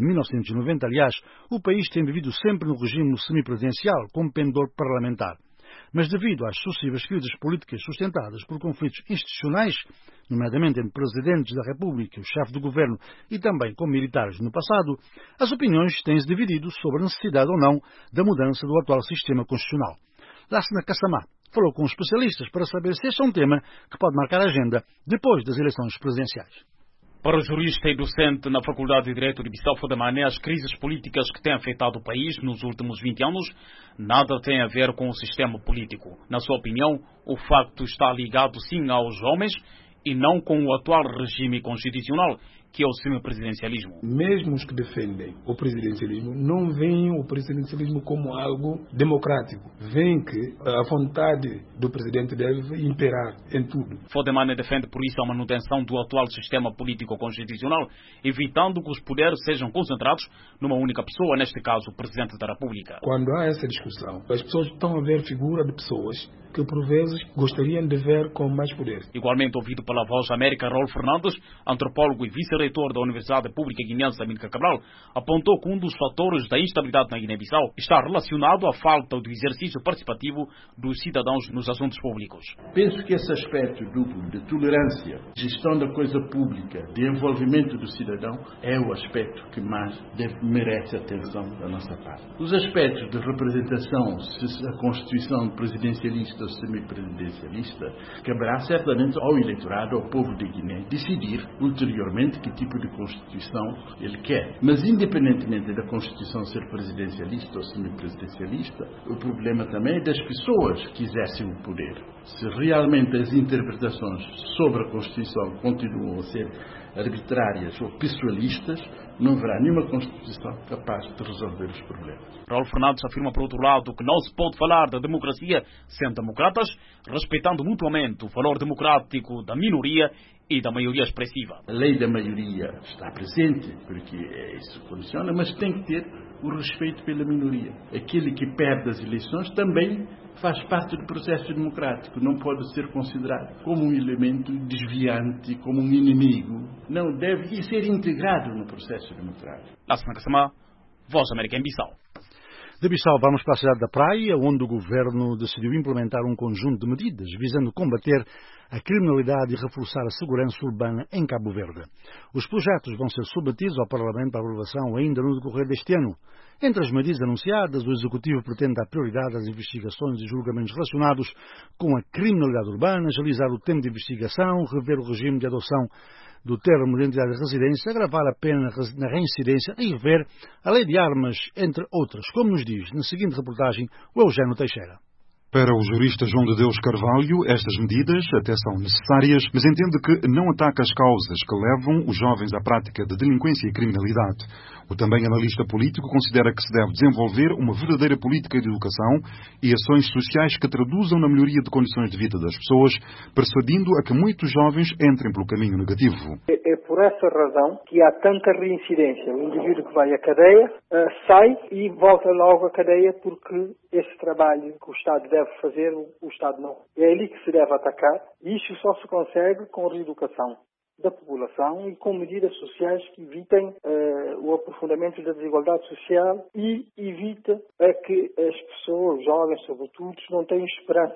Speaker 17: 1990, aliás, o país tem vivido sempre no regime semipresidencial, com pendor parlamentar. Mas devido às sucessivas crises políticas sustentadas por conflitos institucionais, nomeadamente entre presidentes da República, o chefe do governo e também com militares no passado, as opiniões têm-se dividido sobre a necessidade ou não da mudança do atual sistema constitucional. Lássena Kassamá falou com especialistas para saber se este é um tema que pode marcar a agenda depois das eleições presidenciais.
Speaker 3: Para o jurista e docente na Faculdade de Direito de Bissau de Mané, as crises políticas que têm afetado o país nos últimos 20 anos nada têm a ver com o sistema político. Na sua opinião, o facto está ligado sim aos homens e não com o atual regime constitucional, que é o semipresidencialismo.
Speaker 6: Mesmo os que defendem o presidencialismo não veem o presidencialismo como algo democrático. Veem que a vontade do presidente deve imperar em tudo.
Speaker 3: Fodemane defende por isso a manutenção do atual sistema político constitucional, evitando que os poderes sejam concentrados numa única pessoa, neste caso o Presidente da República.
Speaker 6: Quando há essa discussão, as pessoas estão a ver figura de pessoas que por vezes gostariam de ver com mais poder.
Speaker 3: Igualmente ouvido pela Voz da América, Raul Fernandes, antropólogo e vice-reitor da Universidade Pública Guinense Amílcar Cabral, apontou que um dos fatores da instabilidade na Guiné-Bissau está relacionado à falta do exercício participativo dos cidadãos nos assuntos públicos.
Speaker 8: Penso que esse aspecto duplo de tolerância, gestão da coisa pública, de envolvimento do cidadão, é o aspecto que mais merece atenção da nossa parte. Os aspectos de representação, se a Constituição presidencialista ou semipresidencialista, caberá certamente ao eleitorado, ao povo de Guiné, decidir ulteriormente que tipo de Constituição ele quer. Mas independentemente da Constituição ser presidencialista ou semipresidencialista, o problema também é das pessoas que exercem o poder. Se realmente as interpretações sobre a Constituição continuam a ser arbitrárias ou pessoalistas, não haverá nenhuma Constituição capaz de resolver os problemas.
Speaker 3: Raul Fernandes afirma, por outro lado, que não se pode falar da democracia sem democratas, respeitando mutuamente o valor democrático da minoria e da maioria expressiva.
Speaker 8: A lei da maioria está presente, porque isso funciona, mas tem que ter o respeito pela minoria. Aquele que perde as eleições também faz parte do processo democrático, não pode ser considerado como um elemento desviante, como um inimigo. Não, deve ser integrado no processo democrático.
Speaker 3: Lássena Kassamá, Voz da América em Bissau.
Speaker 17: De Bissau vamos para a cidade da Praia, onde o governo decidiu implementar um conjunto de medidas visando combater a criminalidade e reforçar a segurança urbana em Cabo Verde. Os projetos vão ser submetidos ao Parlamento para aprovação ainda no decorrer deste ano. Entre as medidas anunciadas, o Executivo pretende dar prioridade às investigações e julgamentos relacionados com a criminalidade urbana, agilizar o tempo de investigação, rever o regime de adoção do termo de identidade de residência, agravar a pena na reincidência e rever a lei de armas, entre outras, como nos diz na seguinte reportagem o Eugênio Teixeira.
Speaker 10: Para o jurista João de Deus Carvalho, estas medidas até são necessárias, mas entende que não ataca as causas que levam os jovens à prática de delinquência e criminalidade. O também analista político considera que se deve desenvolver uma verdadeira política de educação e ações sociais que traduzam na melhoria de condições de vida das pessoas, persuadindo a que muitos jovens entrem pelo caminho negativo.
Speaker 11: É por essa razão que há tanta reincidência. O indivíduo que vai à cadeia sai e volta logo à cadeia porque esse trabalho que o Estado deve fazer, o Estado não. É ali que se deve atacar e isso só se consegue com a reeducação da população e com medidas sociais que evitem o aprofundamento da desigualdade social e evita que as pessoas, os jovens sobretudo, não tenham esperança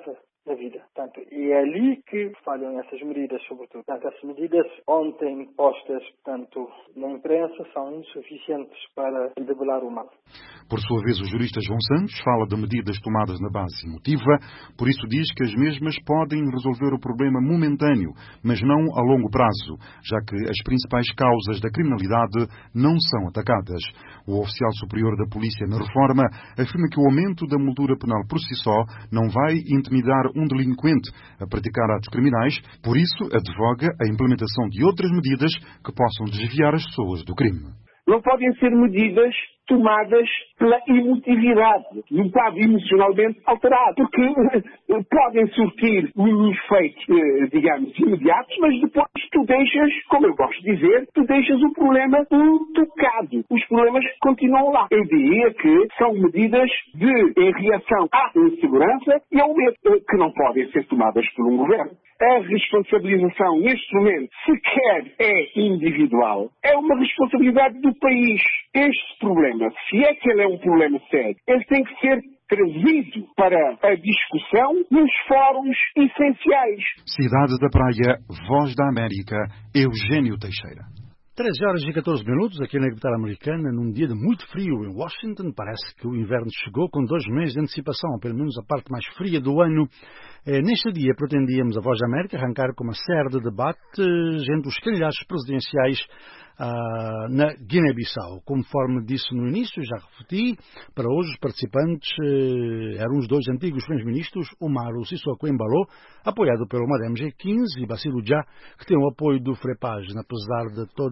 Speaker 11: da vida. Portanto, e é ali que falham essas medidas, sobretudo. Portanto, essas medidas ontem postas, portanto, na imprensa são insuficientes para debelar o mal.
Speaker 10: Por sua vez, o jurista João Santos fala de medidas tomadas na base emotiva, por isso diz que as mesmas podem resolver o problema momentâneo, mas não a longo prazo, já que as principais causas da criminalidade não são atacadas. O oficial superior da polícia na reforma afirma que o aumento da moldura penal por si só não vai intimidar um delinquente a praticar atos criminais, por isso advoga a implementação de outras medidas que possam desviar as pessoas do crime.
Speaker 9: Não podem ser medidas tomadas pela emotividade, num estado emocionalmente alterado, porque podem surtir um efeito, digamos, imediatos, mas depois tu deixas, como eu gosto de dizer, tu deixas o problema intocado. Os problemas continuam lá. Eu diria que são medidas em reação à insegurança e ao medo, que não podem ser tomadas por um governo. A responsabilização neste momento sequer é individual. É uma responsabilidade do país. Este problema, se é que ele é um problema sério, ele tem que ser trazido para a discussão nos fóruns essenciais.
Speaker 10: Cidade da Praia, Voz da América, Eugênio Teixeira.
Speaker 17: 13h14 aqui na capital americana, num dia de muito frio em Washington. Parece que o inverno chegou com 2 meses de antecipação, pelo menos a parte mais fria do ano. Neste dia pretendíamos a Voz da América arrancar com uma série de debates entre os candidatos presidenciais na Guiné-Bissau. Conforme disse no início, já repeti, para hoje os participantes eram os 2 antigos primeiro-ministros, Umaru Sissoko Embalo, apoiado pelo Madame G15, e Bassirou Dia, que tem o apoio do FREPAGE, apesar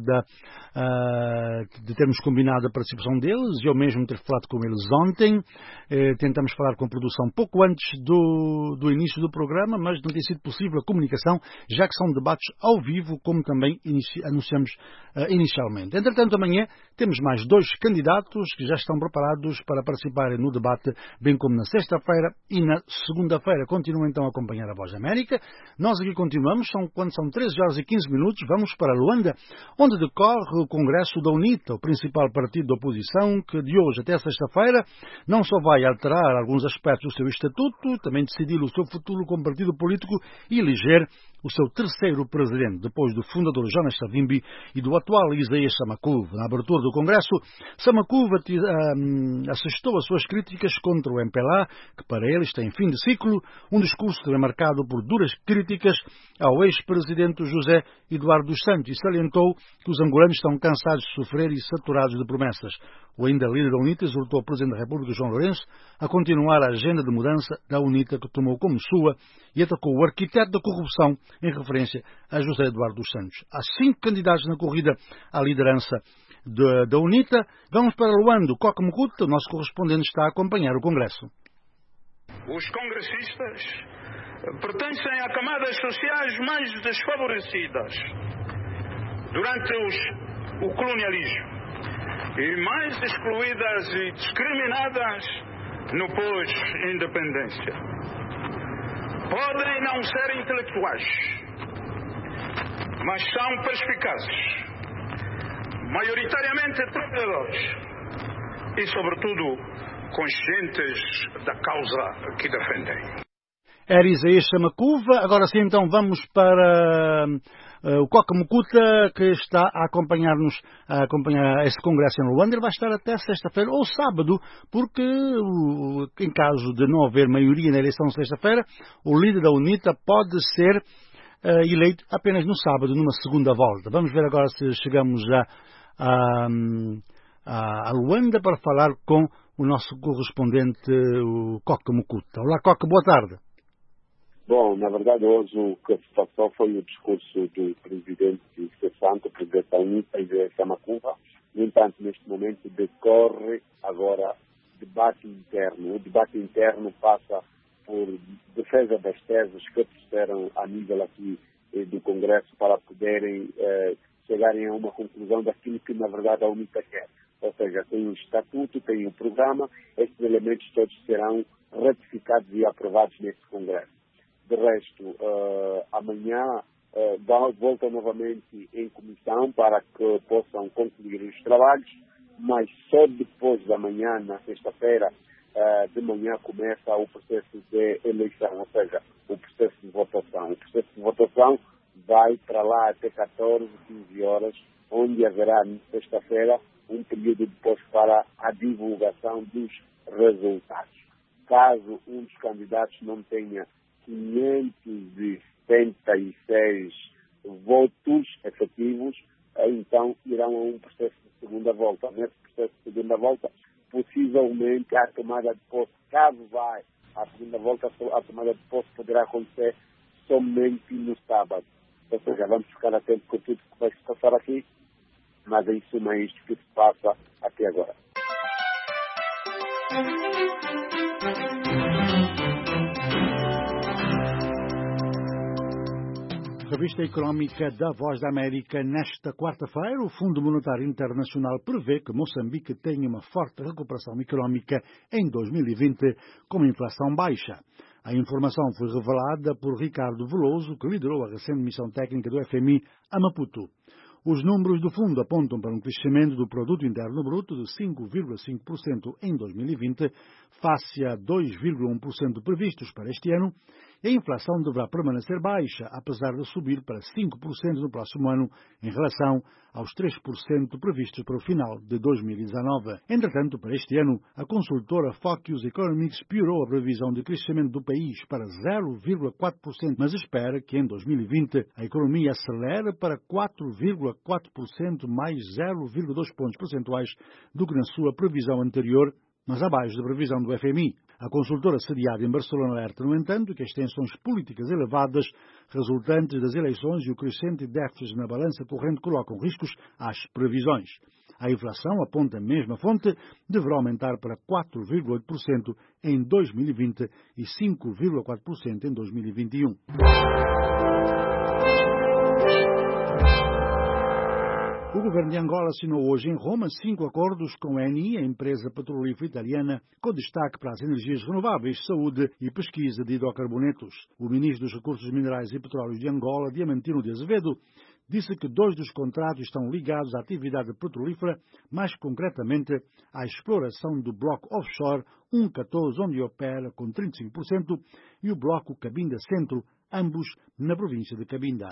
Speaker 17: de termos combinado a participação deles, e eu mesmo ter falado com eles ontem. Tentamos falar com a produção pouco antes do início do programa, mas não tem sido possível a comunicação, já que são debates ao vivo, como também anunciamos inicialmente. Entretanto, amanhã temos mais 2 candidatos que já estão preparados para participarem no debate, bem como na sexta-feira e na segunda-feira. Continuam então a acompanhar a Voz da América. Nós aqui continuamos, quando são 13h15, vamos para Luanda, onde decorre o Congresso da UNITA, o principal partido da oposição, que de hoje até sexta-feira não só vai alterar alguns aspectos do seu estatuto, também decidir o seu futuro como partido político e eleger o seu 3º presidente, depois do fundador Jonas Savimbi e do atual Isaías Samakuva. Na abertura do Congresso, Samakuva assestou as suas críticas contra o MPLA, que para ele está em fim de ciclo, um discurso que é marcado por duras críticas ao ex-presidente José Eduardo dos Santos, e salientou que os angolanos estão cansados de sofrer e saturados de promessas. O ainda líder da UNITA exortou o Presidente da República, João Lourenço, a continuar a agenda de mudança da UNITA que tomou como sua, e atacou o arquiteto da corrupção em referência a José Eduardo dos Santos. Há 5 candidatos na corrida à liderança da UNITA. Vamos para Luanda. Coque Mukuta, o nosso correspondente, está a acompanhar o Congresso.
Speaker 5: Os congressistas pertencem a camadas sociais mais desfavorecidas durante o colonialismo e mais excluídas e discriminadas no pós-independência. Podem não ser intelectuais, mas são perspicazes, maioritariamente trabalhadores e, sobretudo, conscientes da causa que defendem.
Speaker 17: Era Isaías Samakuva. Agora sim, então vamos para o Coque Mukuta, que está a acompanhar-nos, a acompanhar esse congresso em Luanda. Ele vai estar até sexta-feira ou sábado, porque em caso de não haver maioria na eleição de sexta-feira, o líder da UNITA pode ser eleito apenas no sábado, numa segunda volta. Vamos ver agora se chegamos a Luanda para falar com o nosso correspondente, o Coque Mukuta. Olá, Coque, boa tarde.
Speaker 7: Bom, na verdade, hoje o que se passou foi o discurso do presidente cessante, o presidente da UNITA, Isaías Samakuva. No entanto, neste momento decorre agora debate interno. O debate interno passa por defesa das teses que propuseram a nível aqui do Congresso para poderem chegarem a uma conclusão daquilo que, na verdade, a UNITA quer. Ou seja, tem um estatuto, tem um programa, estes elementos todos serão ratificados e aprovados neste Congresso. De resto, amanhã volta novamente em comissão para que possam concluir os trabalhos, mas só depois da manhã, na sexta-feira, de manhã, começa o processo de eleição. Ou seja, vai para lá até 14, 15 horas, onde haverá, na sexta-feira, um período depois para a divulgação dos resultados. Caso um dos candidatos não tenha 576 votos efetivos, então irão a um processo de segunda volta. Nesse processo de segunda volta, possivelmente a tomada de posse, caso vá à segunda volta, a tomada de posse poderá acontecer somente no sábado. Ou seja, vamos ficar atentos com tudo que vai se passar aqui, mas em suma é isto que se passa até agora.
Speaker 17: Revista Económica da Voz da América. Nesta quarta-feira, o Fundo Monetário Internacional prevê que Moçambique tenha uma forte recuperação económica em 2020, com uma inflação baixa. A informação foi revelada por Ricardo Veloso, que liderou a recente missão técnica do FMI a Maputo. Os números do fundo apontam para um crescimento do Produto Interno Bruto de 5,5% em 2020, face a 2,1% previstos para este ano, e a inflação deverá permanecer baixa, apesar de subir para 5% no próximo ano, em relação aos 3% previstos para o final de 2019. Entretanto, para este ano, a consultora Focus Economics piorou a previsão de crescimento do país para 0,4%, mas espera que em 2020 a economia acelere para 4,4%, mais 0,2 pontos percentuais do que na sua previsão anterior, mas abaixo da previsão do FMI. A consultora sediada em Barcelona alerta, no entanto, que as tensões políticas elevadas resultantes das eleições e o crescente déficit na balança corrente colocam riscos às previsões. A inflação, aponta a mesma fonte, deverá aumentar para 4,8% em 2020 e 5,4% em 2021. O governo de Angola assinou hoje em Roma 5 acordos com a ENI, a empresa petrolífera italiana, com destaque para as energias renováveis, saúde e pesquisa de hidrocarbonetos. O ministro dos Recursos Minerais e Petróleos de Angola, Diamantino de Azevedo, disse que 2 dos contratos estão ligados à atividade petrolífera, mais concretamente à exploração do bloco offshore 114, onde opera com 35%, e o bloco Cabinda Centro, ambos na província de Cabinda.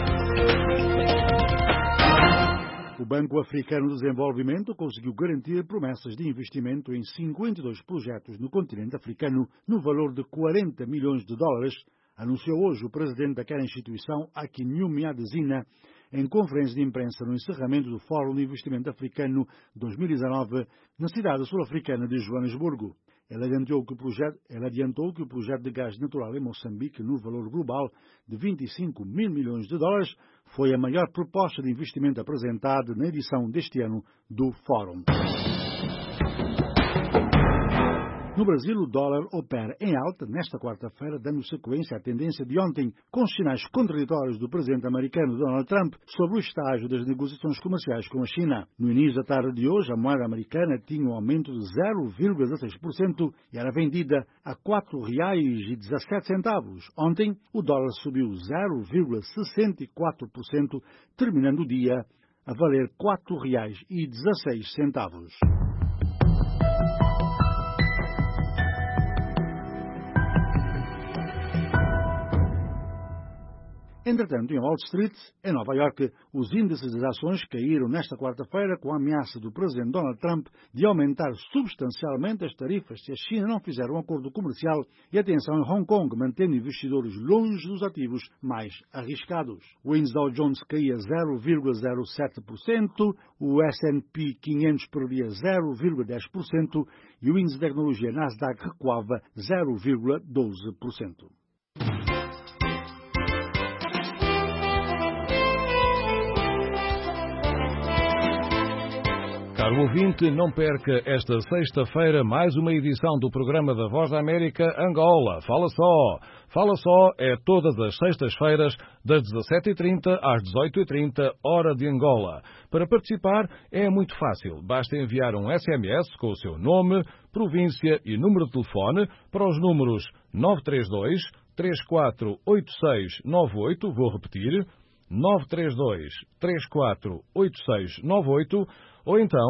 Speaker 17: O Banco Africano de Desenvolvimento conseguiu garantir promessas de investimento em 52 projetos no continente africano, no valor de 40 milhões de dólares, anunciou hoje o presidente daquela instituição, Akinwumi Adesina, em conferência de imprensa no encerramento do Fórum de Investimento Africano 2019, na cidade sul-africana de Joanesburgo. Ele adiantou que o projeto de gás natural em Moçambique, no valor global de 25 mil milhões de dólares, foi a maior proposta de investimento apresentada na edição deste ano do Fórum. No Brasil, o dólar opera em alta nesta quarta-feira, dando sequência à tendência de ontem, com os sinais contraditórios do presidente americano Donald Trump sobre o estágio das negociações comerciais com a China. No início da tarde de hoje, a moeda americana tinha um aumento de 0,16% e era vendida a R$ 4,17. Ontem, o dólar subiu 0,64%, terminando o dia a valer R$ 4,16. Entretanto, em Wall Street, em Nova Iorque, os índices das ações caíram nesta quarta-feira com a ameaça do presidente Donald Trump de aumentar substancialmente as tarifas se a China não fizer um acordo comercial, e a tensão em Hong Kong mantendo investidores longe dos ativos mais arriscados. O índice Dow Jones caía 0,07%, o S&P 500 perdia 0,10% e o índice de tecnologia Nasdaq recuava 0,12%.
Speaker 12: Caro ouvinte, não perca esta sexta-feira mais uma edição do programa da Voz da América Angola. Fala só! Fala só é todas as sextas-feiras, das 17h30 às 18h30, hora de Angola. Para participar é muito fácil. Basta enviar um SMS com o seu nome, província e número de telefone para os números 932 348698, vou repetir, 932 348698, ou então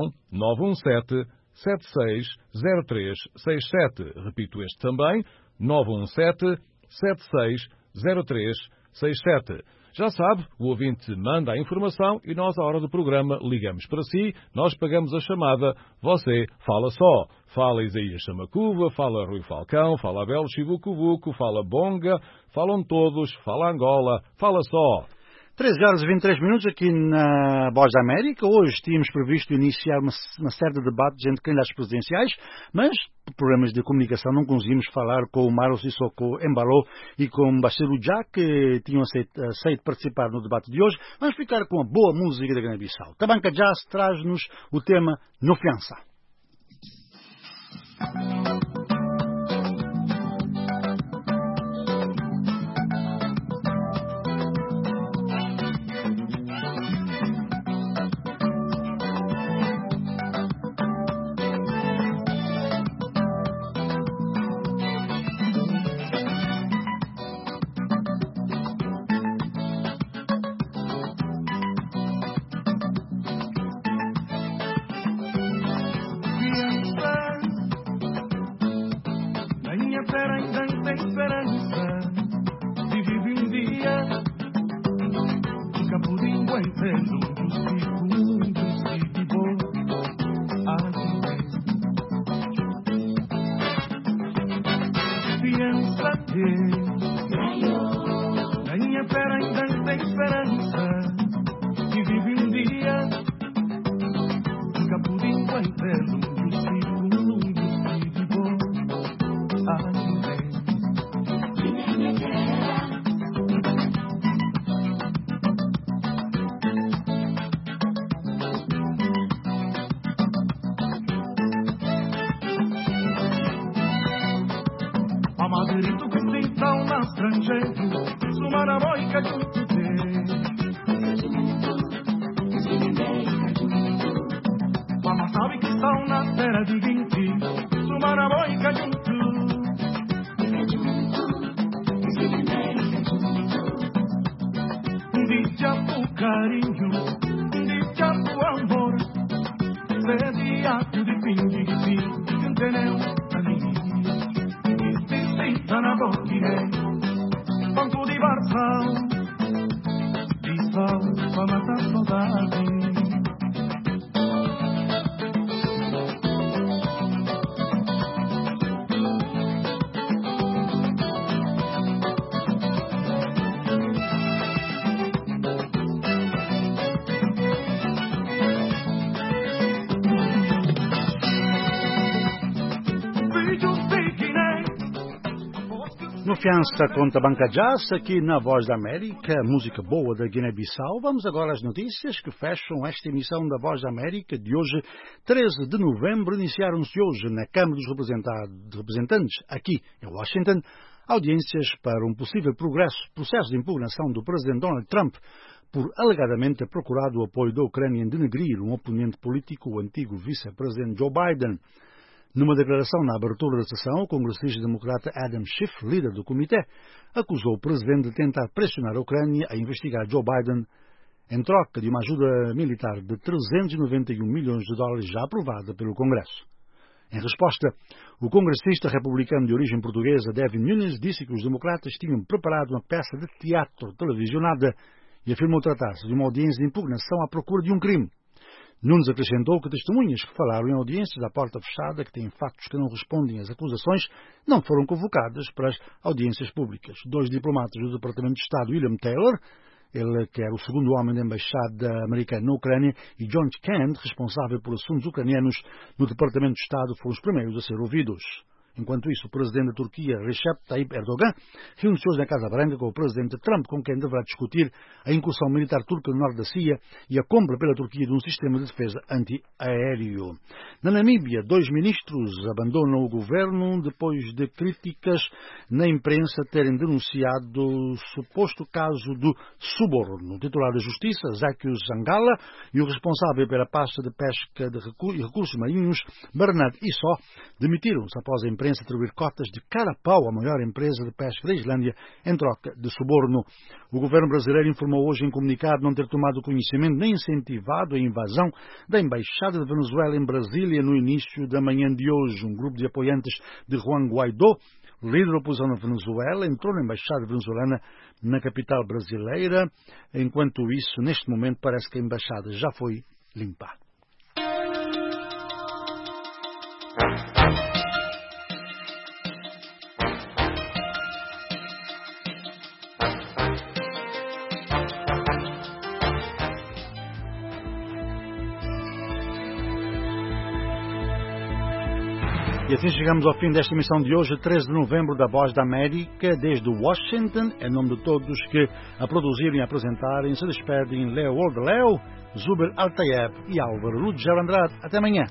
Speaker 12: 917-760367. Repito este também, 917-760367. Já sabe, o ouvinte manda a informação e nós, à hora do programa, ligamos para si, nós pagamos a chamada, você fala só. Fala Isaías Samacuva, fala Rui Falcão, fala Abel Chibucubuco, fala Bonga, falam todos, fala Angola, fala só.
Speaker 17: 13 horas e 23 minutos aqui na Voz da América. Hoje tínhamos previsto iniciar uma série de debates entre candidatos presidenciais, mas por problemas de comunicação não conseguimos falar com o Maro Sissoko Embalo e com o Bacheru Já, que tinham aceito participar no debate de hoje. Vamos ficar com a boa música da Guiné-Bissau. Tabanca Jazz traz-nos o tema No Fiança. Fiança com Tabanca Jazz aqui na Voz da América, música boa da Guiné-Bissau. Vamos agora às notícias que fecham esta emissão da Voz da América de hoje, 13 de novembro. Iniciaram-se hoje na Câmara dos Representantes, aqui em Washington, audiências para um possível processo de impugnação do presidente Donald Trump por alegadamente ter procurado o apoio da Ucrânia em denegrir um oponente político, o antigo vice-presidente Joe Biden. Numa declaração na abertura da sessão, o congressista democrata Adam Schiff, líder do comitê, acusou o presidente de tentar pressionar a Ucrânia a investigar Joe Biden em troca de uma ajuda militar de 391 milhões de dólares já aprovada pelo Congresso. Em resposta, o congressista republicano de origem portuguesa Devin Nunes disse que os democratas tinham preparado uma peça de teatro televisionada e afirmou tratar-se de uma audiência de impugnação à procura de um crime. Nunes acrescentou que testemunhas que falaram em audiências à porta fechada, que têm factos que não respondem às acusações, não foram convocadas para as audiências públicas. 2 diplomatas do Departamento de Estado, William Taylor, ele que era o segundo homem da Embaixada Americana na Ucrânia, e John Kent, responsável por assuntos ucranianos no Departamento de Estado, foram os primeiros a ser ouvidos. Enquanto isso, o presidente da Turquia, Recep Tayyip Erdogan, reuniu-se hoje na Casa Branca com o presidente Trump, com quem deverá discutir a incursão militar turca no norte da Síria e a compra pela Turquia de um sistema de defesa antiaéreo. Na Namíbia, 2 ministros abandonam o governo depois de críticas na imprensa terem denunciado o suposto caso do suborno. O titular da Justiça, Zakius Zangala, e o responsável pela pasta de pesca e recursos marinhos, Bernard Issó, demitiram-se após a imprensa atribuir cotas de carapau à maior empresa de pesca da Islândia em troca de suborno. O governo brasileiro informou hoje em comunicado não ter tomado conhecimento nem incentivado a invasão da Embaixada de Venezuela em Brasília no início da manhã de hoje. Um grupo de apoiantes de Juan Guaidó O líder da oposição na Venezuela entrou na embaixada venezuelana na capital brasileira. Enquanto isso, neste momento, parece que a embaixada já foi limpada. E assim chegamos ao fim desta emissão de hoje, 13 de novembro, da Voz da América, desde Washington. Em nome de todos que a produziram e a apresentarem, se despedem Leopoldo Leo, Zuber Altayeb e Álvaro Rudger Andrade. Até amanhã.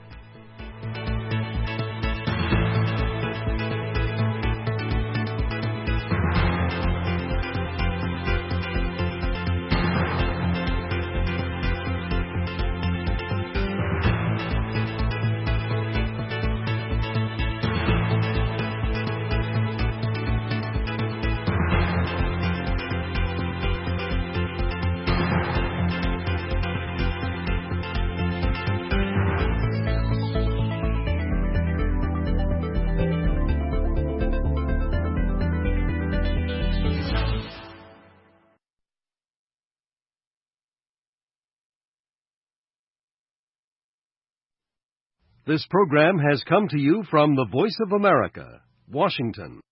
Speaker 14: This program has come to you from the Voice of America, Washington.